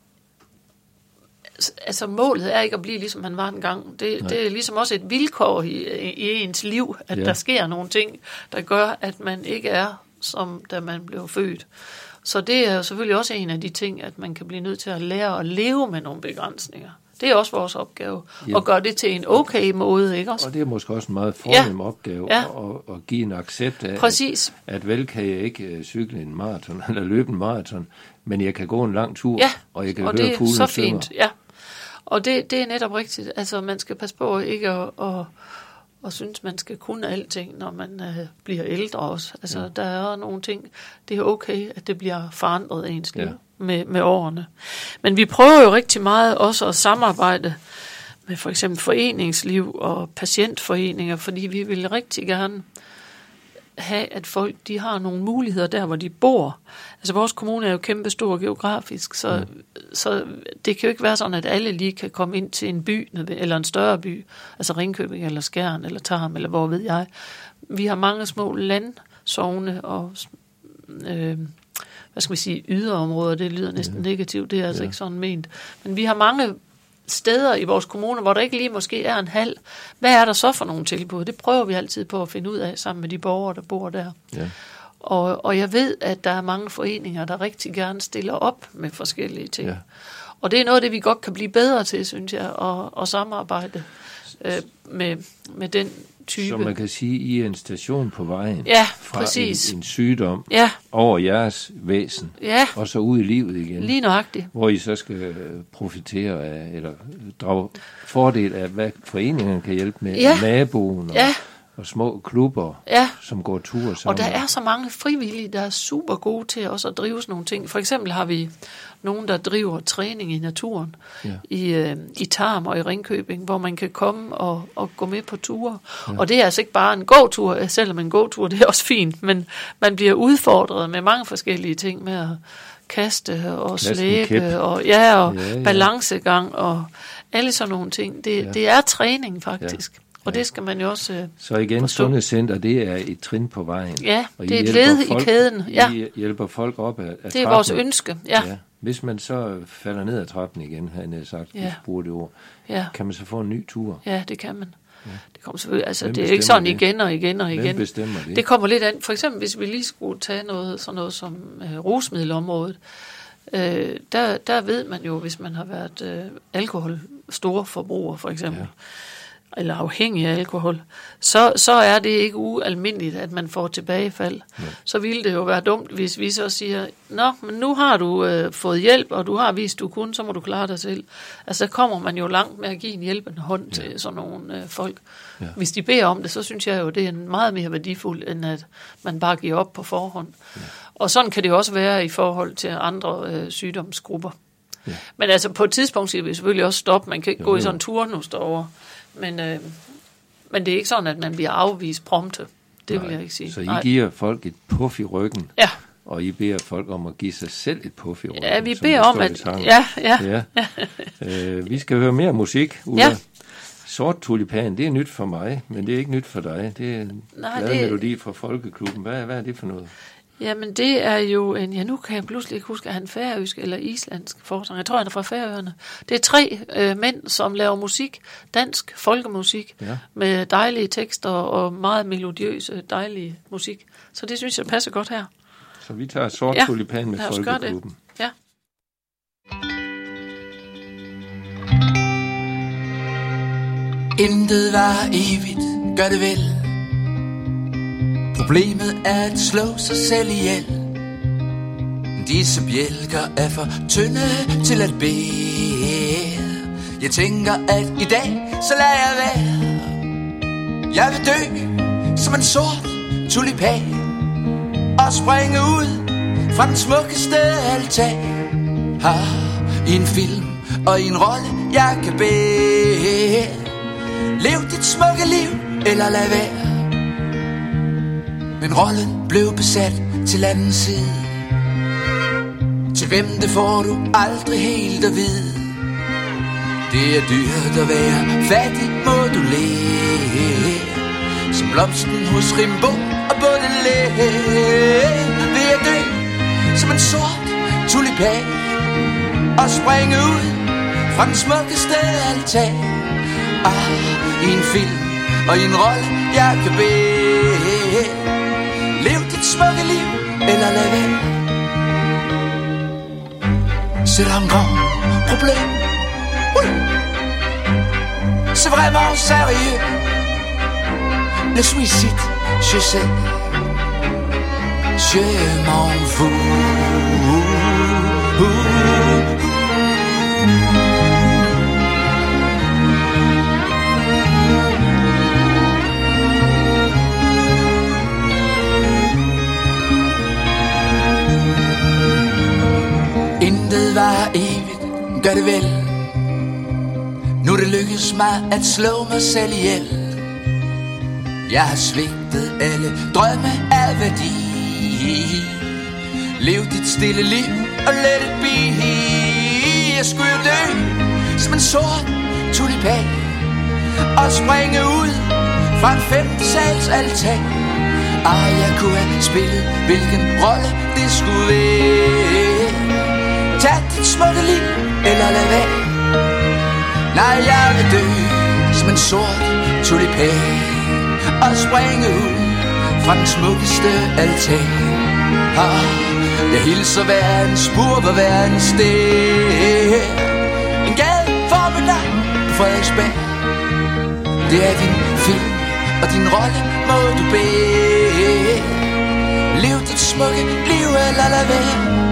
B: altså målet er ikke at blive ligesom man var engang. Det, det er ligesom også et vilkår i, i ens liv, at ja. Der sker nogle ting, der gør, at man ikke er, som da man blev født. Så det er jo selvfølgelig også en af de ting, at man kan blive nødt til at lære at leve med nogle begrænsninger. Det er også vores opgave, ja. At gøre det til en okay måde, ikke også?
A: Og det er måske også en meget fornem
B: ja.
A: Opgave,
B: ja.
A: At, at give en accept af,
B: præcis.
A: At, at vel kan jeg ikke cykle en maraton, eller løbe en maraton, men jeg kan gå en lang tur,
B: ja.
A: Og jeg kan
B: og
A: høre
B: det
A: fuglene
B: er så fint, ja. Og det, det er netop rigtigt. Altså, man skal passe på ikke at, at, at synes, man skal kunne alting, når man uh, bliver ældre også. Altså, ja. Der er nogle ting, det er okay, at det bliver forandret ens liv ja. med, med årene. Men vi prøver jo rigtig meget også at samarbejde med for eksempel foreningsliv og patientforeninger, fordi vi vil rigtig gerne have, at folk de har nogle muligheder der, hvor de bor. Altså vores kommune er jo kæmpestor geografisk, så, ja. så det kan jo ikke være sådan, at alle lige kan komme ind til en by, eller en større by, altså Ringkøbing, eller Skjern, eller Tarm, eller hvor ved jeg. Vi har mange små landsogne og øh, hvad skal vi sige, yderområder, det lyder næsten ja. Negativt, det er altså ja. Ikke sådan ment. Men vi har mange steder i vores kommune, hvor der ikke lige måske er en halv. Hvad er der så for nogle tilbud? Det prøver vi altid på at finde ud af sammen med de borgere, der bor der. Ja. Og, og jeg ved, at der er mange foreninger, der rigtig gerne stiller op med forskellige ting. Ja. Og det er noget af det, vi godt kan blive bedre til, synes jeg, at, at samarbejde øh, med, med den type.
A: Så man kan sige, I er en station på vejen
B: ja,
A: fra
B: præcis.
A: En, en sygdom
B: ja.
A: Over jeres væsen,
B: ja.
A: Og så ud i livet igen.
B: Lige nøjagtigt.
A: Hvor I så skal profitere af, eller drage fordel af, hvad foreningerne kan hjælpe med,
B: ja.
A: Naboen og,
B: ja.
A: og små klubber,
B: ja.
A: Som går ture sammen.
B: Og der er så mange frivillige, der er super gode til også at drive sådan nogle ting. For eksempel har vi nogen, der driver træning i naturen, ja. i, øh, i Tarm og i Ringkøbing, hvor man kan komme og, og gå med på ture. Ja. Og det er altså ikke bare en gåtur, selvom en gåtur, det er også fint, men man bliver udfordret med mange forskellige ting, med at kaste og slæbe, og, ja, og ja, ja. Balancegang og alle sådan nogle ting. Det, ja. Det er træning faktisk. Ja. Og det skal man jo også øh,
A: Så igen, Sundhedscenter, det er et trin på vejen.
B: Ja, det er et led folk, i kæden. Ja.
A: I hjælper folk op af, af
B: Det er trappen. Vores ønske, ja. ja.
A: Hvis man så falder ned ad trappen igen, har jeg sagt, ja. Bruger det ord, ja. Kan man så få en ny tur?
B: Ja, det kan man. Ja. Det kommer selvfølgelig, altså det er ikke sådan det? igen og igen og igen.
A: Hvem bestemmer det?
B: Det kommer lidt an. For eksempel, hvis vi lige skulle tage noget, sådan noget som øh, rusmiddelområdet, øh, der, der ved man jo, hvis man har været øh, alkohol storforbruger for eksempel, ja. Eller afhængig af alkohol, så, så er det ikke ualmindeligt, at man får tilbagefald. Ja. Så ville det jo være dumt, hvis vi så siger, nå, men nu har du øh, fået hjælp, og du har vist, du kunne, så må du klare dig selv. Altså, der kommer man jo langt med at give en hjælpende hånd ja. Til sådan nogle øh, folk. Ja. Hvis de beder om det, så synes jeg jo, det er meget mere værdifuldt, end at man bare giver op på forhånd. Ja. Og sådan kan det jo også være i forhold til andre øh, sygdomsgrupper. Ja. Men altså, på et tidspunkt siger vi selvfølgelig også stop. Man kan ikke jo, gå i sådan en turnus derovre. Men, øh, men det er ikke sådan, at man bliver afvist prompte. Det Nej, vil jeg ikke sige.
A: Så I Nej. giver folk et puff i ryggen,
B: ja.
A: Og I beder folk om at give sig selv et puff i ryggen.
B: Ja, vi beder om, at... Ja, ja.
A: ja. ja. øh, vi skal høre mere musik, Ulla. Ja. Sort Tulipan, det er nyt for mig, men det er ikke nyt for dig. Det er en
B: Nej,
A: glad
B: det...
A: melodi fra Folkeklubben. Hvad, hvad er det for noget?
B: Jamen, det er jo en... Ja, nu kan jeg pludselig ikke huske, at han er færøsk eller islandsk forsanger. Jeg tror, han er fra Færøerne. Det er tre øh, mænd, som laver musik, dansk folkemusik, ja. Med dejlige tekster og meget melodiøse, dejlige musik. Så det synes jeg passer godt her.
A: Så vi tager Sort
B: ja,
A: Tulipan med Folkeklubben.
B: Ja.
E: Intet var evigt, gør det vel. Problemet er at slå sig selv ihjel. Disse bjælker er for tynde til at bære. Jeg tænker, at i dag, så lader jeg være. Jeg vil dø som en sort tulipan og springe ud fra den smukkeste altan. Har i en film og i en rolle, jeg kan bære. Lev dit smukke liv, eller lad være. Men rollen blev besat til anden side. Til hvem det får du aldrig helt at vide. Det er dyrt at være fattig, må du lære. Som blomsten hos Rimbaud og Baudelaire. Vil jeg dø som en sort tulipan og springe ud fra den smukkeste altan. Ah, i en film og i en rolle, jeg kan bære. Lev dit smukke liv, eller lad være. C'est un grand problème. Oui. C'est vraiment sérieux. Le suicide, je sais. Je m'en fous. Intet var evigt, gør det vel. Nu det lykkes mig at slå mig selv ihjel. Jeg har svigtet alle drømme af værdi. Lev dit stille liv og let it be. Jeg skulle jo dø som en sort tulipan og springe ud fra en femte sals altan. Ah, jeg kunne have spillet hvilken rolle det skulle være. Tag dit smukke liv, eller lad være. Nej, jeg vil dø som en sort tulipan og springe ud fra den smukkeste altan. Ah, jeg hilser verdens spurver verdens sted. En gade for mit navn på Frederiksberg. Det er din film og din rolle, må du bære. Lev dit smukke liv, eller lad være.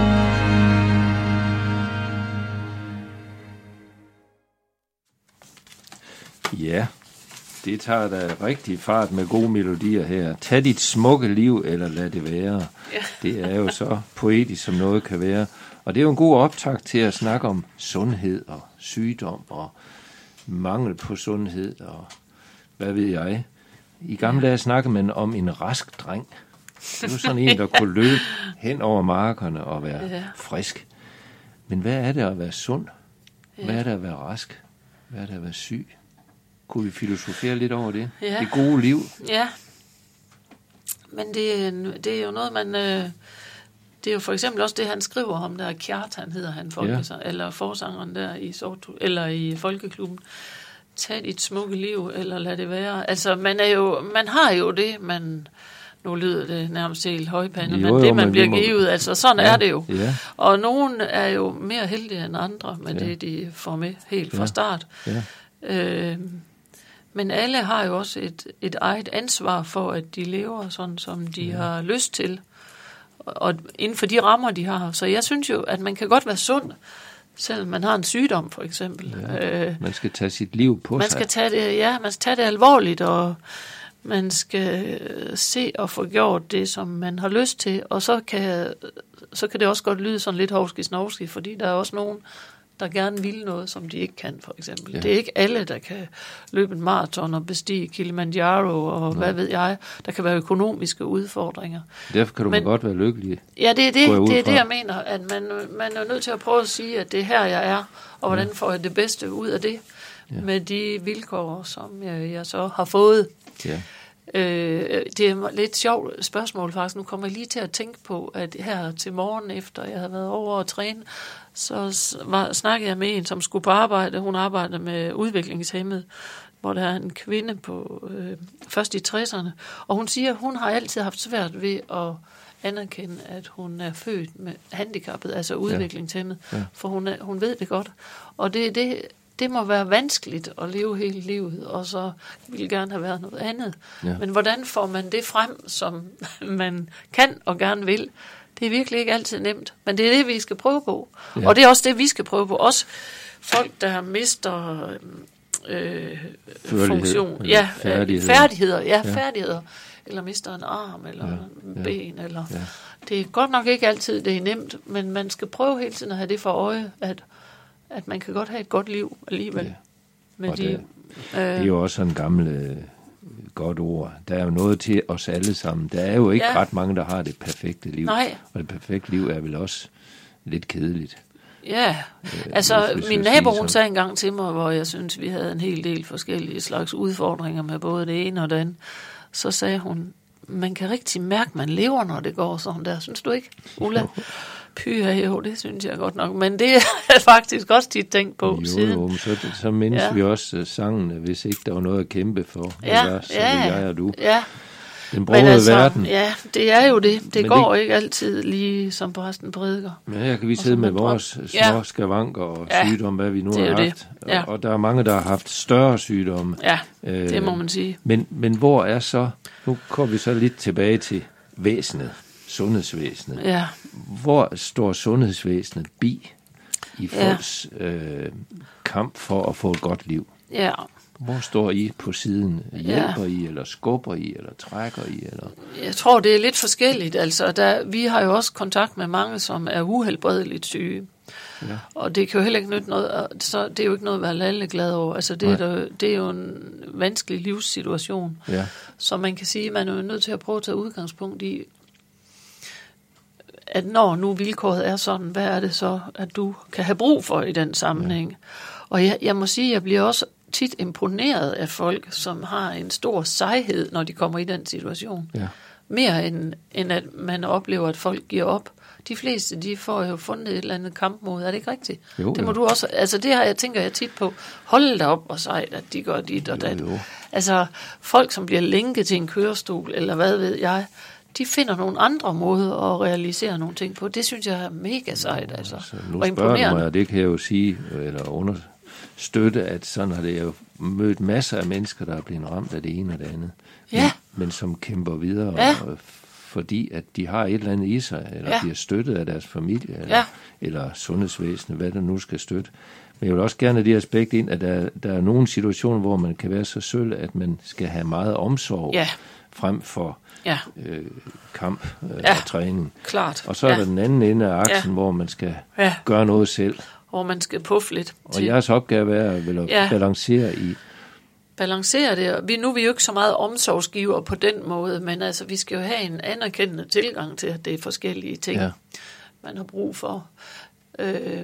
A: Ja, det tager da rigtig fart med gode melodier her. Tag dit smukke liv, eller lad det være. Ja. Det er jo så poetisk, som noget kan være. Og det er jo en god optakt til at snakke om sundhed og sygdom og mangel på sundhed og hvad ved jeg. I gamle dage snakkede man om en rask dreng. Det var sådan en, der kunne løbe hen over markerne og være ja. frisk. Men hvad er det at være sund? Hvad er det at være rask? Hvad er det at være syg? Kunne vi filosofere lidt over det? Ja. Det gode liv.
B: Ja. Men det, det er jo noget, man... Øh, det er jo for eksempel også det, han skriver om, der Kjartan hedder han, folkesang, ja. Eller forsangeren der i Sortu, eller i Folkeklubben. Tag dit smukke liv, eller lad det være. Altså, man, er jo, man har jo det, man... Nu lyder det nærmest helt højpandet, men det, man bliver givet, altså sådan ja, er det jo. Ja. Og nogen er jo mere heldige end andre med ja. det, de får med helt fra ja. start. Ja. Øh, men alle har jo også et, et eget ansvar for, at de lever sådan, som de ja. har lyst til. Og inden for de rammer, de har. Så jeg synes jo, at man kan godt være sund, selvom man har en sygdom, for eksempel.
A: Ja. Man skal tage sit liv på
B: man
A: sig.
B: Skal tage det, ja, man skal tage det alvorligt, og man skal se og få gjort det, som man har lyst til. Og så kan, så kan det også godt lyde sådan lidt hovski-snovski, fordi der er også nogen, der gerne vil noget, som de ikke kan, for eksempel. Ja. Det er ikke alle, der kan løbe en maraton og bestige Kilimanjaro, og Nej. hvad ved jeg. Der kan være økonomiske udfordringer.
A: Derfor kan du Men, godt være lykkelig.
B: Ja, det er det, det, er det jeg mener, at man, man er nødt til at prøve at sige, at det er her, jeg er, og hvordan får jeg det bedste ud af det. ja. med de vilkår, som jeg, jeg så har fået.
A: Ja.
B: Øh, det er et lidt sjovt spørgsmål faktisk. Nu kommer jeg lige til at tænke på, at her til morgen efter jeg havde været over at træne, så var, snakkede jeg med en, som skulle på arbejde. Hun arbejdede med udviklingshæmmet, hvor der er en kvinde på øh, først i tresserne. Og hun siger, at hun har altid haft svært ved at anerkende, at hun er født med handicappet, altså udviklingshæmmet. Ja. Ja. For hun, er, hun ved det godt. Og det, det, det må være vanskeligt at leve hele livet, og så vil gerne have været noget andet. Ja. Men hvordan får man det frem, som man kan og gerne vil? Det er virkelig ikke altid nemt, men det er det, vi skal prøve på. Ja. Og det er også det, vi skal prøve på. Også folk, der mister øh, funktion. Ja, færdigheder. færdigheder. Ja, ja, færdigheder. Eller mister en arm, eller ja. en ben. Ja. Eller. Ja. Det er godt nok ikke altid, det er nemt, men man skal prøve hele tiden at have det for øje, at, at man kan godt have et godt liv alligevel. Ja. Med de, det, øh, det er jo også en gammel øh, godt ord. Der er jo noget til os alle sammen. Der er jo ikke ja. ret mange, der har det perfekte liv. Nej. Og det perfekte liv er vel også lidt kedeligt. Ja, altså øh, min nabo, hun sagde engang til mig, hvor jeg synes, vi havde en hel del forskellige slags udfordringer med både det ene og det andet. Så sagde hun, man kan rigtig mærke, man lever, når det går sådan der. Synes du ikke, Ulla? Pyha, jo, det synes jeg godt nok. Men det er faktisk også tit tænkt på
A: jo,
B: siden.
A: Jo, så, så mindes ja. vi også sangen, hvis ikke der var noget at kæmpe for.
B: Ja,
A: eller, så
B: ja,
A: vil jeg og du.
B: Ja.
A: Den brogede altså, verden.
B: Ja, det er jo det. Det Men går det, ikke altid lige, som præsten prædiker.
A: Ja, her kan vi sidde med vores små ja. skavanker og ja. sygdomme, hvad vi nu har haft. Ja. Og, og der er mange, der har haft større sygdomme.
B: Ja, øh, det må man sige.
A: Men, men hvor er så, nu kommer vi så lidt tilbage til væsenet, sundhedsvæsenet.
B: Ja.
A: Hvor står sundhedsvæsenet bi i folks ja. øh, kamp for at få et godt liv?
B: Ja.
A: Hvor står I på siden? Hjælper ja. I, eller skubber I, eller trækker I? Eller?
B: Jeg tror, det er lidt forskelligt. Altså, der, vi har jo også kontakt med mange, som er uhelbredeligt syge. Ja. Og det kan jo heller ikke nytte noget, så det er jo ikke noget at være alle glad over. Altså, det er, der, det er jo en vanskelig livssituation. Ja. Så man kan sige, at man er jo nødt til at prøve at tage udgangspunkt i, at når nu vilkåret er sådan, hvad er det så, at du kan have brug for i den sammenhæng? Ja. Og jeg, jeg må sige, at jeg bliver også tit imponeret af folk, som har en stor sejhed, når de kommer i den situation. Ja. Mere end, end at man oplever, at folk giver op. De fleste, de får jo fundet et eller andet kampmod. Er det ikke rigtigt? Jo, det må jo. Du også. Altså det har jeg tænker jeg tit på. Hold da op og sejt, at de gør dit og dat. Jo, jo. Altså folk, som bliver lænket til en kørestol, eller hvad ved jeg, de finder nogle andre måder at realisere nogle ting på. Det synes jeg er mega sejt, altså. altså
A: nu og imponerende. Mig, og det kan jeg jo sige, eller understøtte, at sådan har det jo mødt masser af mennesker, der er blevet ramt af det ene og det andet.
B: Ja.
A: Men, men som kæmper videre, ja. og, fordi at de har et eller andet i sig, eller ja. bliver støttet af deres familie, eller, ja. eller sundhedsvæsenet, hvad der nu skal støtte. Men jeg vil også gerne have det aspekt ind, at der, der er nogle situationer, hvor man kan være så søl, at man skal have meget omsorg ja. frem for ja. øh, kamp øh, ja. og træning.
B: Klart.
A: Og så er ja. der den anden ende af aksen, ja. hvor man skal ja. gøre noget selv.
B: Hvor man skal puffe lidt.
A: Og til. Jeres opgave er vel at ja. balancere i...
B: Balancere det. Vi, nu er vi jo ikke så meget omsorgsgiver på den måde, men altså, vi skal jo have en anerkendende tilgang til, at det er forskellige ting, ja. man har brug for. Øh,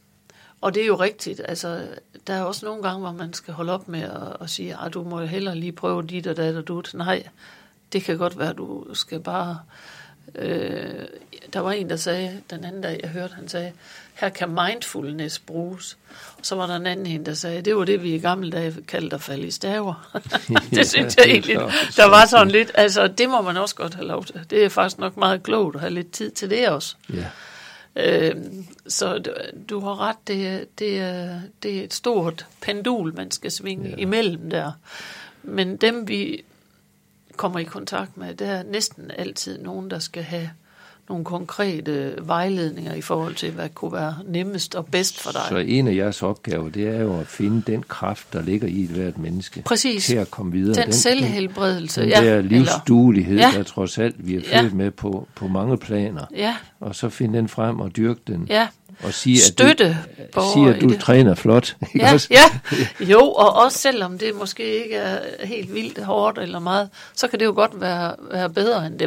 B: og det er jo rigtigt. Altså, der er også nogle gange, hvor man skal holde op med at, at sige, at du må jo hellere lige prøve dit og dat og dut. Nej, det kan godt være, at du skal bare... Øh, der var en, der sagde, den anden dag, jeg hørte, han sagde, her kan mindfulness bruges. Og så var der en anden en, der sagde, det var det, vi i gamle dage kaldte at falde i staver. Det synes jeg egentlig, der var sådan lidt, altså det må man også godt have lov til. Det er faktisk nok meget klogt at have lidt tid til det også. Yeah. Øh, så du, du har ret, det, det, er, det er et stort pendul, man skal svinge yeah. imellem der. Men dem, vi kommer i kontakt med, det er næsten altid nogen, der skal have nogle konkrete vejledninger i forhold til, hvad kunne være nemmest og bedst for dig.
A: Så en af jeres opgaver, det er jo at finde den kraft, der ligger i et hvert menneske.
B: Præcis.
A: Til at komme videre.
B: Den, den selvhelbredelse.
A: Den, den ja, der livsduelighed, ja. der trods alt vi er født ja. med på, på mange planer. Ja. Og så finde den frem og dyrke den.
B: Ja.
A: Og sige,
B: Støtte
A: at du, sige, at du træner flot.
B: Ja, også? ja, jo, og også selvom det måske ikke er helt vildt hårdt eller meget, så kan det jo godt være, være bedre, end det var.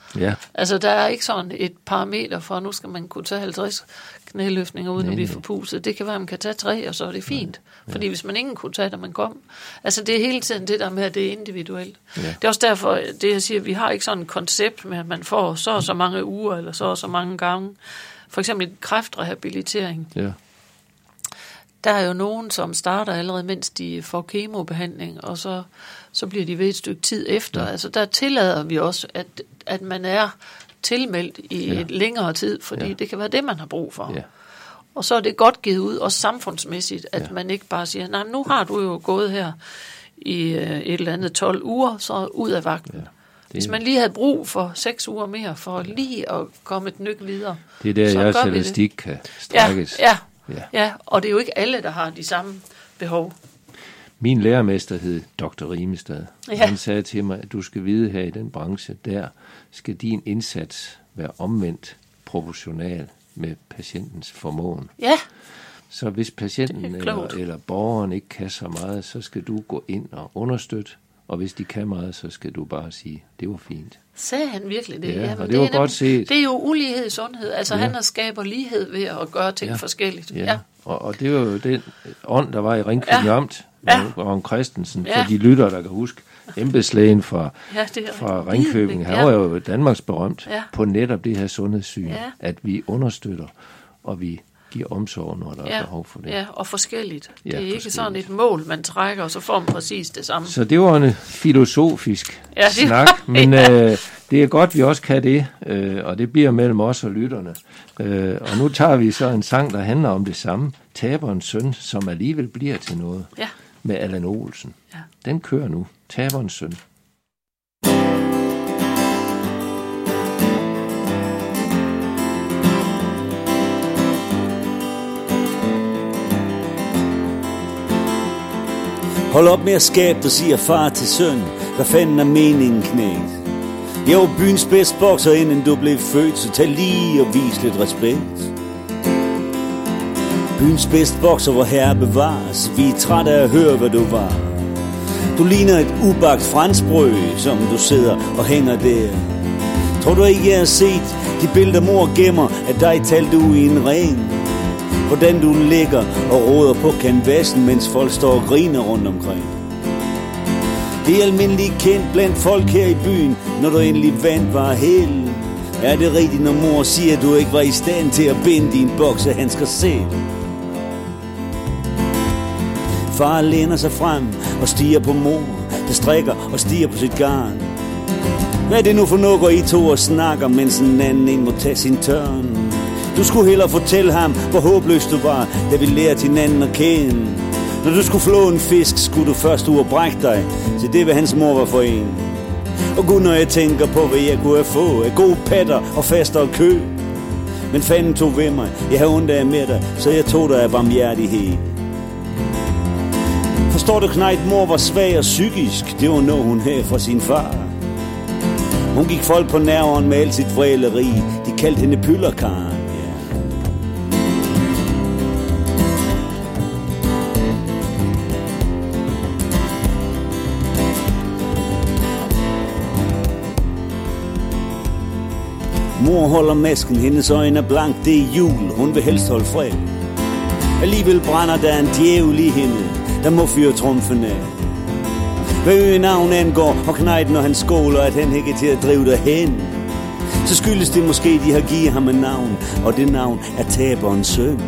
A: Ja.
B: Altså, der er ikke sådan et parameter for, nu skal man kunne tage halvtreds knæløftninger uden
A: nej,
B: at blive
A: nej.
B: forpustet. Det kan være, at man kan tage tre, og så er det fint.
A: Ja.
B: Fordi hvis man ingen kunne tage, da man kom. Altså, det er hele tiden det der med, at det er individuelt.
A: Ja.
B: Det er også derfor, det jeg siger, at vi har ikke sådan et koncept med, at man får så og så mange uger, eller så og så mange gange. For eksempel kræftrehabilitering.
A: Ja.
B: Der er jo nogen, som starter allerede, mens de får kemobehandling, og så, så bliver de ved et stykke tid efter. Ja. Altså, der tillader vi også, at, at man er tilmeldt i ja. et længere tid, fordi ja. det kan være det, man har brug for. Ja. Og så er det godt givet ud, også samfundsmæssigt, at ja. man ikke bare siger, nej, nu har du jo gået her i øh, et eller andet tolv uger, så ud af vagten. Ja. Hvis man lige havde brug for seks uger mere, for lige at komme et nyk videre.
A: Det er der,
B: så
A: jeres elastik kan strækkes.
B: Ja, ja. Ja. ja, og det er jo ikke alle, der har de samme behov.
A: Min lærermester hed doktor Rimestad.
B: Ja.
A: Han sagde til mig, at du skal vide her i den branche, der skal din indsats være omvendt proportional med patientens formåen.
B: Ja.
A: Så hvis patienten eller, eller borgeren ikke kan så meget, så skal du gå ind og understøtte. Og hvis de kan meget, så skal du bare sige, det var fint.
B: Sagde han virkelig det?
A: Ja,
B: Jamen,
A: og det,
B: det
A: var
B: er
A: godt set.
B: Det er jo ulighed i sundhed. Altså
A: ja.
B: han har skaber lighed ved at gøre ting
A: ja.
B: forskelligt.
A: Ja,
B: ja.
A: Og, og det var jo den ånd, der var i Ringkøbing ja. Amt,
B: ja.
A: Ron Christensen,
B: ja.
A: for de lytter, der kan huske, embedslægen fra,
B: ja,
A: fra Ringkøbing. Han ja. var jo Danmarks berømt
B: ja.
A: på netop det her sundhedssyn,
B: ja.
A: at vi understøtter, og vi giver omsorg, når der ja. er behov for det.
B: Ja, og forskelligt.
A: Ja,
B: det er ikke
A: forskelligt.
B: sådan et mål, man trækker, og så får man præcis det samme.
A: Så det var en filosofisk
B: ja, det
A: snak,
B: var,
A: men
B: ja.
A: øh, det er godt, vi også kan det, øh, og det bliver mellem os og lytterne. Øh, og nu tager vi så en sang, der handler om det samme. Taberens søn, som alligevel bliver til noget,
B: ja.
A: med Allan Olsen.
B: Ja.
A: Den kører nu. Taberens søn.
F: Hold op med at skabe, der siger far til søn. Hvad fanden er meningen, knægt? Jeg var byens bedste bokser, inden du blev født, så tag lige og vis lidt respekt. Byens bedste bokser, hvor herre bevares. Vi er trætte af at høre, hvad du var. Du ligner et ubagt franskbrød, som du sidder og hænger der. Tror du ikke, jeg har set de billeder, mor gemmer af dig, talt du i en ring? Hvordan du ligger og råder på kanvasen, mens folk står og griner rundt omkring. Det er almindeligt kendt blandt folk her i byen, når du endelig vandt var held. Er det rigtigt, når mor siger, at du ikke var i stand til at binde din boksehandsker selv? Far læner sig frem og stiger på mor, der strikker og stiger på sit garn. Hvad er det nu for noget, går I to og snakker, mens en anden en må tage sin tørn? Du skulle hellere fortælle ham, hvor håbløs du var, da vi lærte hinanden at kende. Når du skulle flå en fisk, skulle du først ud og brække dig, så det hvad hans mor var for en. Og gud, når jeg tænker på, hvad jeg kunne have få af gode patter og faster og kø. Men fanden tog ved mig, jeg har ondt af med dig, så jeg tog dig af barmhjertighed. Forstår du, Knejt, mor var svag og psykisk, det var noget hun havde fra sin far. Hun gik folk på nerven med alt sit vræleri, de kaldte hende pyllerkaren. Mor holder masken, hendes øjne er blank, det er jul, hun vil helst holde fred. Alligevel brænder der en djævel i hende, der må fyre trumfen af. Hvad øgenavn angår, og Knejt, når han skåler, at han ikke er til at drive derhen, så skyldes det måske, de har givet ham et navn, og det navn er taberens søn.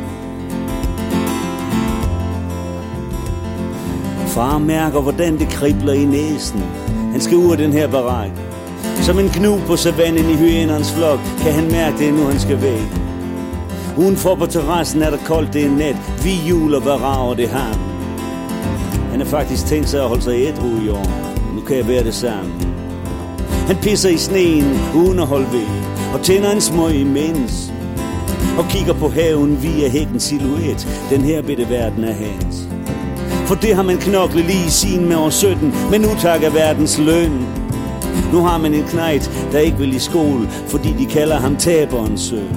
F: Far mærker, hvordan det kribler i næsen. Han skal ud af den her barak. Som en knu på savannen i hyenernes flok, kan han mærke det, nu han skal væk. Udenfor på terrassen er der koldt, det er nat. Vi juler, hvad rager det ham. Han har faktisk tænkt sig at holde sig ædru i år. Nu kan jeg være det samme. Han pisser i sneen uden at holde ved, og tænder en smøg imens, og kigger på haven via hækkens silhuet. Den her bitte verden er hans. For det har man knoklet lige i sin med år sytten, men nu takker verdens løn. Nu har man en Knejt, der ikke vil i skole, fordi de kalder ham taberens søn.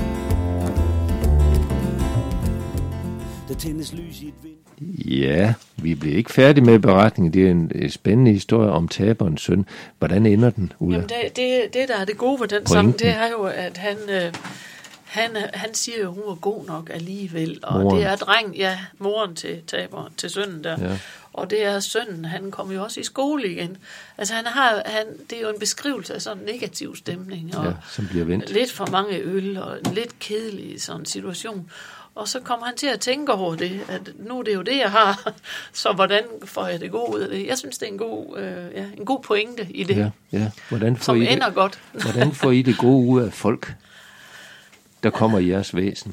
F: Der tændes lys i et vind.
A: Ja, vi bliver ikke færdige med beretningen. Det er en, en spændende historie om taberens søn. Hvordan ender den, Ulla?
B: Jamen, det, det, det der er det gode ved den sang, det er jo, at han, øh, han, han siger jo, at hun var god nok alligevel. Og moren. Det er dreng, ja, moren til taberen, til sønnen der. Ja. Og det er sønnen, han kommer jo også i skole igen. Altså han har, han, det er jo en beskrivelse af sådan en negativ stemning. Og
A: ja, som bliver vendt.
B: Lidt for mange øl, og en lidt kedelig sådan situation. Og så kommer han til at tænke over det, at nu er det jo det, jeg har, så hvordan får jeg det gode ud af det? Jeg synes, det er en god, øh, ja, en god pointe i det,
A: ja, ja. Hvordan får
B: som
A: I
B: ender
A: det,
B: godt.
A: Hvordan får I det gode ud af folk, der kommer i jeres væsen?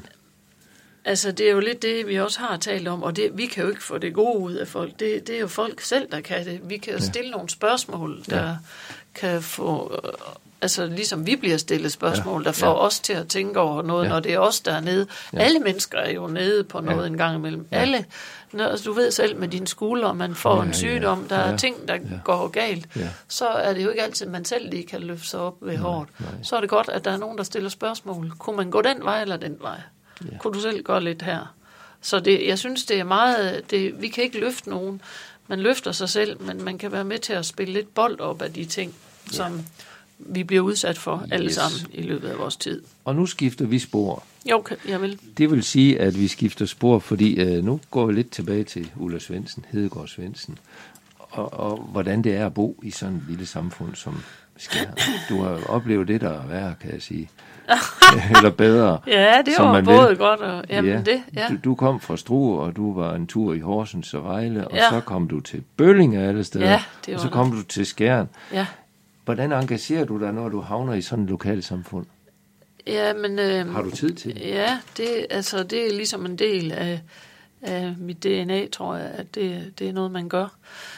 B: Altså, det er jo lidt det, vi også har talt om, og det, vi kan jo ikke få det gode ud af folk. Det, det er jo folk selv, der kan det. Vi kan jo stille ja. nogle spørgsmål, der ja. kan få... Altså, ligesom vi bliver stillet spørgsmål, ja. der får ja. os til at tænke over noget, ja. når det er os, der er nede. Ja. Alle mennesker er jo nede på noget ja. en gang imellem. Ja. Alle, når, altså, du ved selv med dine skuldre, man får ja, en sygdom, der ja. er ting, der ja. går galt, ja. så er det jo ikke altid, man selv lige kan løfte sig op ved nej, hårdt. Nej. Så er det godt, at der er nogen, der stiller spørgsmål. Kunne man gå den vej eller den vej? Ja. Kunne du selv gøre lidt her? Så det, jeg synes, det er meget... Det, vi kan ikke løfte nogen. Man løfter sig selv, men man kan være med til at spille lidt bold op af de ting, ja. som vi bliver udsat for yes. alle sammen i løbet af vores tid.
A: Og nu skifter vi spor.
B: Jo, okay, jeg vil.
A: Det vil sige, at vi skifter spor, fordi øh, nu går vi lidt tilbage til Ulla Svendsen, Hedegaard Svendsen, og, og hvordan det er at bo i sådan et lille samfund som Skjern. Du har oplevet det, der er værre, kan jeg sige. Eller bedre.
B: Ja, det var både vil. godt og jamen
A: ja.
B: det. Ja.
A: Du, du kom fra Struer, og du var en tur i Horsens og Vejle, og
B: ja.
A: så kom du til Bølling af alle steder,
B: ja, det
A: og så kom
B: det.
A: du til Skjern.
B: Ja.
A: Hvordan engagerer du dig, når du havner i sådan et lokalsamfund?
B: Ja, men... Øh,
A: har du tid til det?
B: Ja, det, altså, det er ligesom en del af, af mit D N A, tror jeg, at det, det er noget, man gør.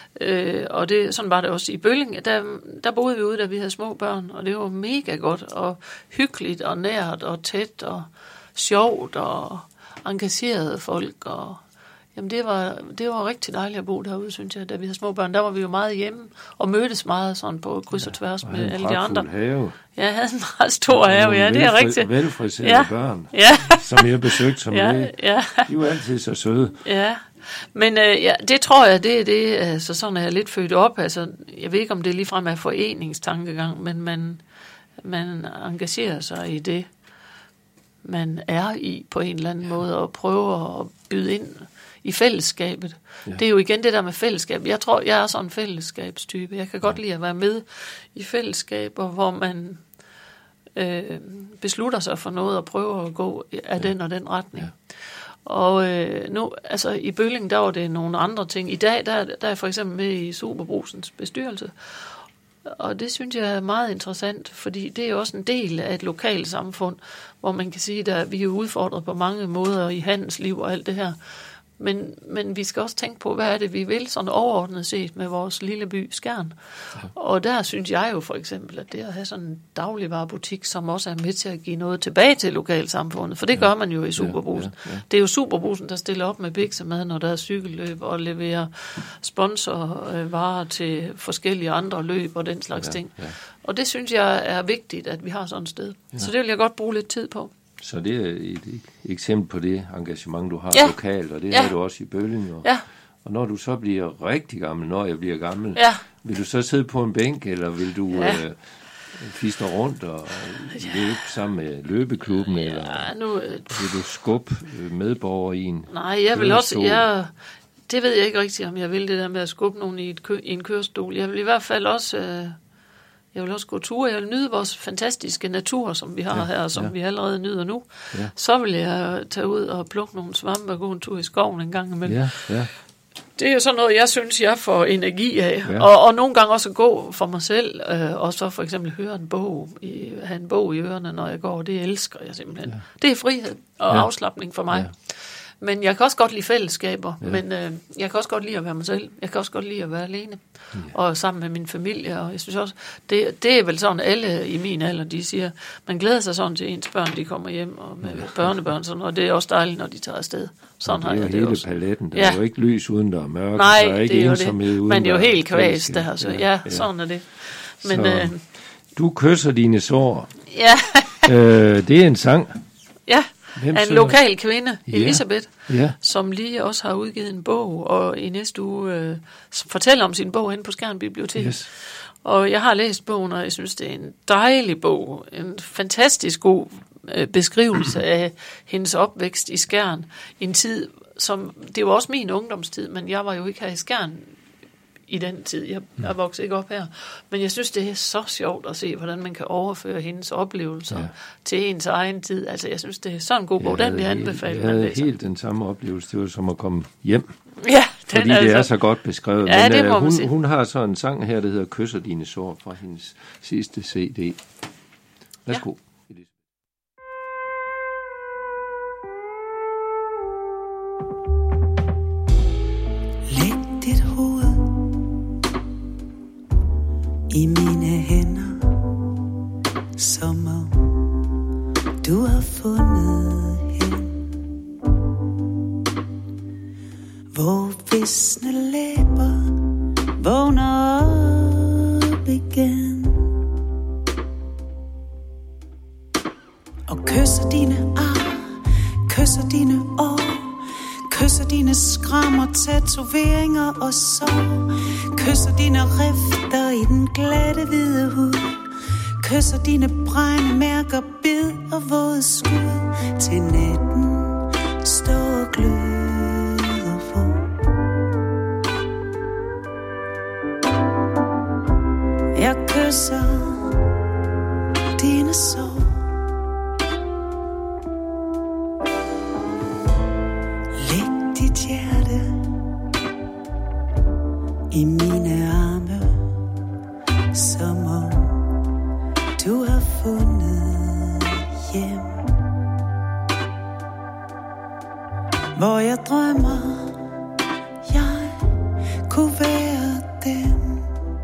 B: Øh, og det, sådan var det også i Bølling. Der, der boede vi ude, da vi havde små børn, og det var mega godt, og hyggeligt, og nært, og tæt, og sjovt, og engagerede folk, og jamen det var, det var rigtig dejligt at bo derude, synes jeg, da vi havde små børn. Der var vi jo meget hjemme, og mødtes meget sådan på kryds og tværs ja, med alle de andre.
A: Have.
B: Ja, jeg havde en meget stor have, ja, det er rigtigt.
A: Velfriserede
B: ja.
A: børn,
B: ja.
A: som jeg besøgte som
B: ja,
A: læge.
B: ja.
A: De var altid så søde.
B: Ja, men øh, ja, det tror jeg, det er det, altså sådan er jeg lidt født op. Altså, jeg ved ikke, om det ligefrem er foreningstankegang, men man, man engagerer sig i det, man er i på en eller anden ja. måde, og prøver at byde ind i fællesskabet. Ja. Det er jo igen det der med fællesskab. Jeg tror, jeg er sådan en fællesskabstype. Jeg kan godt lide at være med i fællesskaber, hvor man øh, beslutter sig for noget og prøver at gå af ja. den og den retning. Ja. Og øh, nu, altså i Bølling, der var det nogle andre ting. I dag, der, der er jeg for eksempel med i Superbrusens bestyrelse. Og det synes jeg er meget interessant, fordi det er jo også en del af et lokalt samfund, hvor man kan sige, at vi er udfordret på mange måder i handelsliv og alt det her. Men, men vi skal også tænke på, hvad er det, vi vil sådan overordnet set med vores lille by Skjern. Ja. Og der synes jeg jo for eksempel, at det at have sådan en dagligvarebutik, som også er med til at give noget tilbage til lokalsamfundet, for det ja. gør man jo i Superbrusen. Ja, ja, ja. Det er jo Superbrusen, der stiller op med biksemad, når der er cykelløb, og leverer sponsorvarer til forskellige andre løb og den slags ja, ting. Ja. Og det synes jeg er vigtigt, at vi har sådan et sted. Ja. Så det vil jeg godt bruge lidt tid på.
A: Så det er et eksempel på det engagement, du har ja. lokalt, og det
B: ja.
A: har du også i Bølling. Og,
B: ja.
A: og når du så bliver rigtig gammel, når jeg bliver gammel,
B: ja.
A: vil du så sidde på en bænk, eller vil du ja. øh, fister rundt og ja. løbe sammen med løbeklubben, ja, eller
B: nu, øh,
A: vil du skubbe medborgere i en
B: Nej, jeg vil også... Jeg, det ved jeg ikke rigtigt, om jeg vil det der med at skubbe nogen i, et kø, i en kørestol. Jeg vil i hvert fald også... Øh, Jeg vil også gå ture. Jeg vil nyde vores fantastiske natur, som vi har ja, her, og som ja. vi allerede nyder nu. Ja. Så vil jeg tage ud og plukke nogle svampe og gå en tur i skoven en gang imellem.
A: Ja, ja.
B: Det er jo sådan noget, jeg synes, jeg får energi af.
A: Ja.
B: Og, og nogle gange også gå for mig selv, øh, og så for eksempel høre en bog, i, have en bog i ørerne, når jeg går. Det elsker jeg simpelthen. Ja. Det er frihed og ja. afslapning for mig. Ja. Men jeg kan også godt lide fællesskaber, ja. men øh, jeg kan også godt lide at være mig selv. Jeg kan også godt lide at være alene, ja. og sammen med min familie. Og jeg synes også, det, det er vel sådan, alle i min alder, de siger, man glæder sig sådan til ens børn, de kommer hjem, og med ja. børnebørn, sådan, og det er også dejligt, når de tager afsted. Sådan har jeg det, det også.
A: Det er jo hele paletten. Der ja. er jo ikke lys uden der er mørke.
B: Nej,
A: der er ikke
B: det er jo
A: ensomhed
B: det.
A: Uden
B: Men det er jo
A: der
B: helt kvæs, det her. Så ja, ja, ja, sådan er det. Men,
A: så,
B: øh,
A: du kysser dine sår.
B: Ja.
A: øh, det er en sang.
B: Ja.
A: Hvem
B: af en
A: så?
B: lokal kvinde,
A: Ja.
B: Elisabeth,
A: Ja.
B: som lige også har udgivet en bog, og i næste uge øh, fortæller om sin bog inde på Skjern Bibliotek.
A: Yes.
B: Og jeg har læst bogen, og jeg synes, det er en dejlig bog. En fantastisk god øh, beskrivelse af hendes opvækst i Skjern. I en tid, som, det var også min ungdomstid, men jeg var jo ikke her i Skjern i den tid. Jeg, jeg voksede ikke op her. Men jeg synes, det er så sjovt at se, hvordan man kan overføre hendes oplevelser ja. til ens egen tid. Altså, jeg synes, det er sådan en god bog. Den vil jeg anbefale,
A: jeg
B: man
A: havde
B: læser.
A: helt den samme oplevelse. Det var som at komme hjem.
B: Ja, den
A: fordi
B: er
A: det
B: altså...
A: er så godt beskrevet.
B: Ja,
A: men
B: det må
A: uh,
B: man sige.
A: hun, hun har så en sang her, der hedder Kysser dine sår fra hendes sidste C D. Værsgo. Ja.
G: Læg dit hoved i mine hænder, som om du har fundet hen, hvor visne læber vågner op igen, og kysser dine ar, kysser dine år, kysser dine skrammer, tatoveringer og sår, kysser dine rifter i den glatte hvide hud, kysser dine brændemærker, bid og våde skud, til natten står og gløder for. Jeg kysser dine sår, dit hjerte i mine arme, som om du har fundet hjem, hvor jeg drømmer, jeg kunne være den,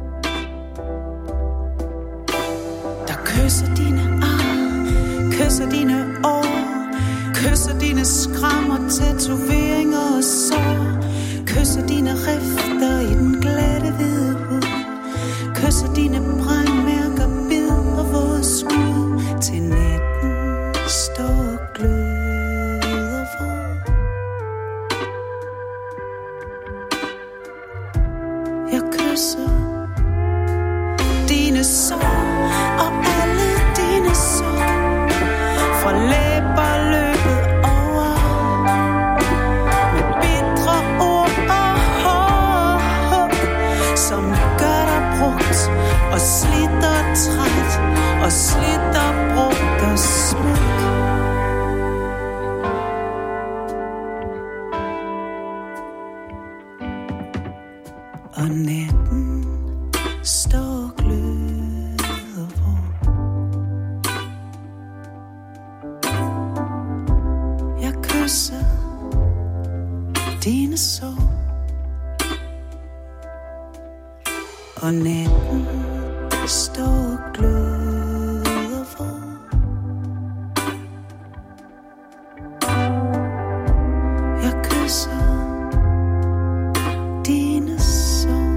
G: der kysser dine arme, kysser dine år, kysser dine skrammer, tatoveringer og sår, kysser dine rifter i den glatte hvide hud, kysser dine brændmærker, bid og våde skud, til natten står og gløder for. Jeg kysser dine sår og alle dine sår, fra læber løbet over, med bitre ord og håb, som gør dig brugt og slidt og træt, og slidt og brugt og smuk. Og natten står og gløder vor. Jeg kysser dine sår, og natten står og gløder for. Jeg kysser dine sår.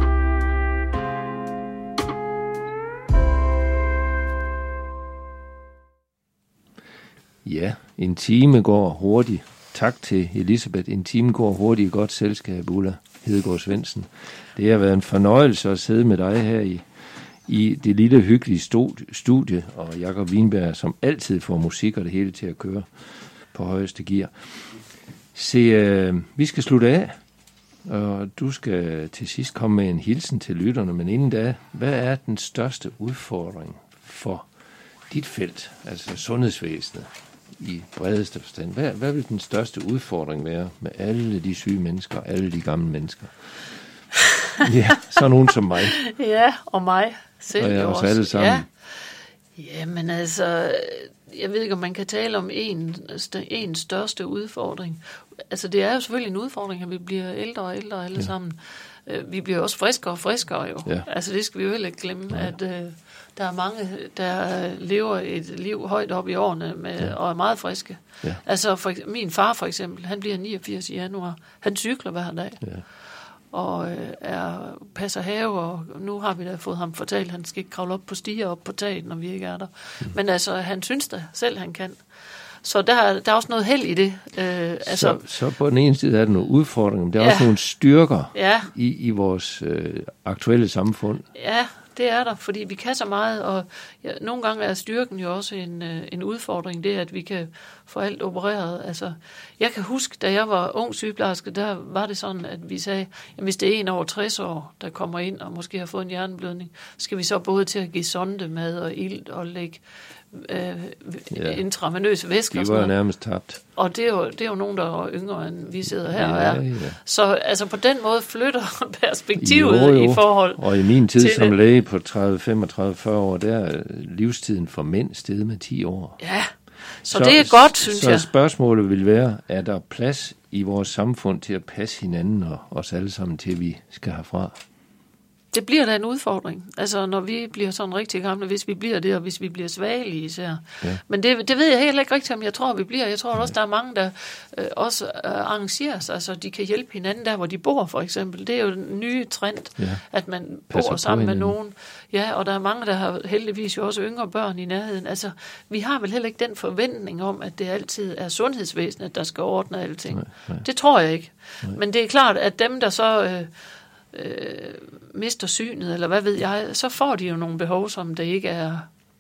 A: Ja, en time går hurtigt. Tak til Elisabeth. En time går hurtigt i godt selskab, Ulla Hedegaard Svendsen. Det har været en fornøjelse at sidde med dig her i, i det lille hyggelige studie, og Jakob Wienberg, som altid får musik og det hele til at køre på højeste gear. Se, øh, vi skal slutte af, og du skal til sidst komme med en hilsen til lytterne, men inden da, hvad er den største udfordring for dit felt, altså sundhedsvæsenet i bredeste forstand? Hvad, hvad vil den største udfordring være med alle de syge mennesker, alle de gamle mennesker? Ja, så nogen som mig.
B: Ja, og mig selv.
A: Og jeg
B: også.
A: os alle sammen.
B: Ja. Jamen altså, jeg ved ikke, om man kan tale om en, en største udfordring. Altså, det er jo selvfølgelig en udfordring, at vi bliver ældre og ældre alle ja. sammen. Vi bliver også friskere og friskere jo. Ja. Altså, det skal vi jo heller ikke glemme, ja. at uh, der er mange, der lever et liv højt op i årene med, ja. og er meget friske. Ja. Altså, for, min far for eksempel, han bliver niogfirs i januar. Han cykler hver dag. Ja. Og øh, er, passer have, og nu har vi da fået ham fortalt, at han skal ikke kravle op på stiger op på taget, når vi ikke er der. Mm. Men altså, han synes da selv, han kan. så der, der er også noget held i det. Øh, altså,
A: så, så på den ene side er der nogle udfordringer, men der er
B: ja.
A: også nogle styrker
B: ja.
A: i, i vores øh, aktuelle samfund.
B: Ja, det er der, fordi vi kan så meget, og ja, nogle gange er styrken jo også en, øh, en udfordring, det at vi kan få alt opereret. Altså, jeg kan huske, da jeg var ung sygeplejerske, der var det sådan, at vi sagde, at hvis det er en over tres år, der kommer ind og måske har fået en hjerneblødning, skal vi så både til at give sondemad og ilt og lægge øh, ja. intravenøse væsker.
A: De var jo nærmest tabt.
B: Og det er, jo, det er jo nogen, der er yngre, end vi sidder her
A: ja,
B: og er.
A: Ja.
B: Så altså, på den måde flytter perspektivet
A: jo, jo.
B: i forhold
A: Og i min tid som
B: det.
A: læge på tredive, femogtredive, fyrre år, der er livstiden for mænd steget med ti år.
B: Ja, så, så det er godt, synes
A: så
B: jeg.
A: Så spørgsmålet vil være, er der plads i vores samfund til at passe hinanden og os alle sammen til, vi skal herfra?
B: Det bliver da en udfordring. Altså, når vi bliver sådan rigtig gamle, hvis vi bliver det, og hvis vi bliver svagelige især. Ja. Men det, det ved jeg heller ikke rigtigt, om jeg tror, vi bliver. Jeg tror også, der er mange, der øh, også øh, arrangerer sig, altså de kan hjælpe hinanden der, hvor de bor, for eksempel. Det er jo en ny trend, ja. At man
A: Passer
B: bor sammen med nogen. Ja, og der er mange, der har heldigvis jo også yngre børn i nærheden. Altså, vi har vel heller ikke den forventning om, at det altid er sundhedsvæsenet, der skal ordne alting. Nej, nej. Det tror jeg ikke. Nej. Men det er klart, at dem, der så... Øh, Øh, mister synet, eller hvad ved jeg, så får de jo nogle behov, som det ikke er,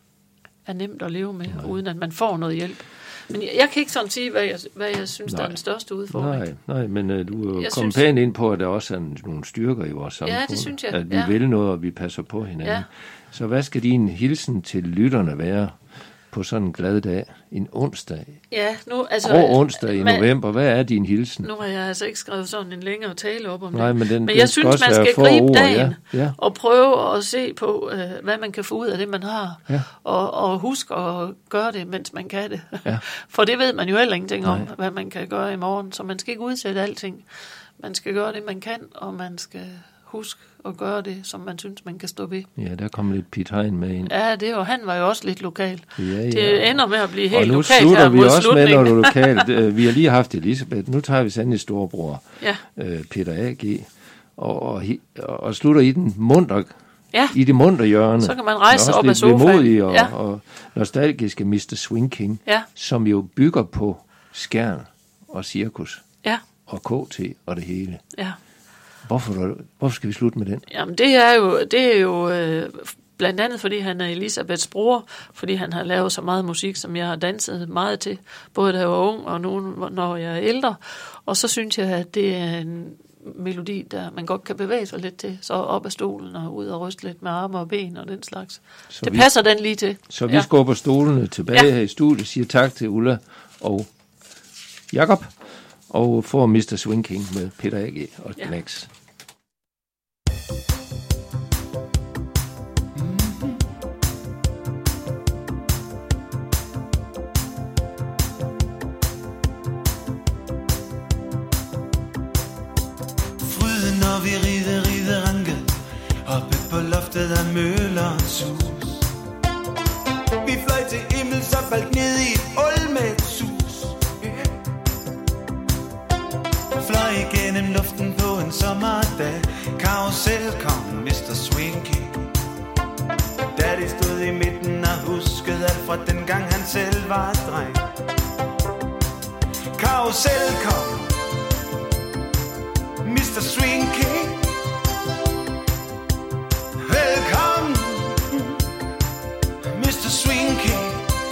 B: er nemt at leve med, nej. Uden at man får noget hjælp. Men jeg, jeg kan ikke sådan sige, hvad jeg, hvad jeg synes, nej. Der er den største udfordring.
A: Nej, nej, men uh, du er jo kommet pænt ind på, at der også er nogle styrker i vores samfund.
B: Ja, det synes jeg.
A: At vi
B: ja.
A: vil noget, og vi passer på hinanden. Ja. Så hvad skal din hilsen til lytterne være på sådan en glad dag, en onsdag?
B: Ja, nu, altså...
A: Grå onsdag i man, november, hvad er din hilsen?
B: Nu har jeg altså ikke skrevet sådan en længere tale op om
A: Nej,
B: det.
A: men, den,
B: men
A: den
B: jeg synes, man skal gribe
A: ord,
B: dagen
A: ja, ja.
B: og prøve at se på, øh, hvad man kan få ud af det, man har.
A: Ja.
B: Og, og huske at gøre det, mens man kan det.
A: Ja.
B: For det ved man jo heller ingenting om,
A: Nej.
B: hvad man kan gøre i morgen. Så man skal ikke udsætte alting. Man skal gøre det, man kan, og man skal huske at gøre det, som man synes, man kan stå ved.
A: Ja, der kommer lidt Piet Hein med ind.
B: Ja, det var, han var jo også lidt lokal.
A: Ja, ja.
B: Det ender med at blive helt lokalt
A: her mod
B: slutningen.
A: Og nu slutter vi også med noget lokalt. Vi har lige haft Elisabeth. Nu tager vi sandelig storebror, ja. øh, Peter A G, og, og, og slutter i den munter,
B: ja.
A: i det munter hjørne.
B: Så kan man rejse sig op af sofaen.
A: Og, ja. og nostalgiske mister Swing King,
B: ja.
A: som jo bygger på Skjern og Cirkus
B: ja.
A: og K T og det hele.
B: Ja.
A: Hvorfor, hvorfor skal vi slutte med den?
B: Jamen, det er jo, det er jo øh, blandt andet, fordi han er Elisabeths bror, fordi han har lavet så meget musik, som jeg har danset meget til, både da jeg var ung og nu, når jeg er ældre. Og så synes jeg, at det er en melodi, der man godt kan bevæge sig lidt til, så op af stolen og ud og ryste lidt med arme og ben og den slags. Så det vi, passer den lige til.
A: Så vi ja. skubber stolene tilbage ja. her i studiet, siger tak til Ulla og Jakob, og får mister Swing King med Peter A G og ja. Max.
H: Fryden, når vi rider, rider ranke oppe på loftet af møllerens hus. Vi fløj til himmel, så faldt ned i et ul med et sus. Fløj igennem luften på en sommerdag. Karusel kom, mister Swing King. Daddy stod i midten og huskede alt fra den gang han selv var dreng. Karusel kom, mister Swing King. Velkommen, mister Swing King.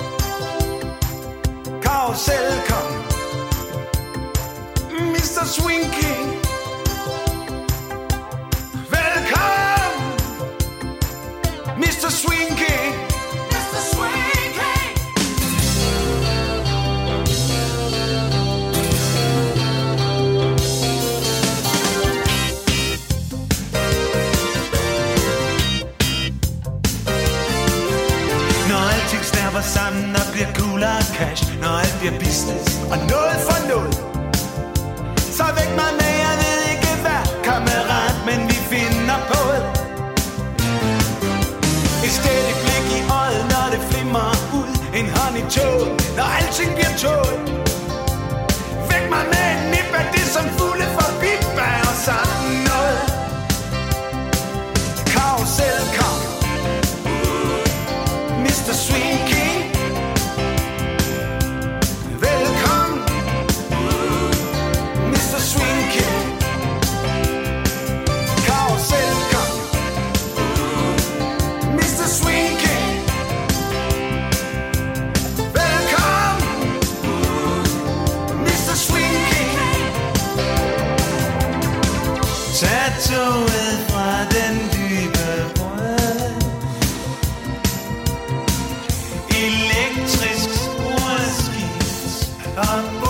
H: Karusel kom, mister Swing King. Velkommen, mister Swing King. mister Swing King. Når alting snærper sammen og bliver coolere og cash, når alt bliver business og noget for noget, så væk mig med, jeg ved ikke hvad, kammerat, men vi finder på det. Et stædigt blik i øjet, når det flimmer ud, en hånd i toget, når alting bliver tåget. Væk mig med en nip af det, som fugle forbi bærer sådan noget. Karusel kom, mister Swing King. Hamburg.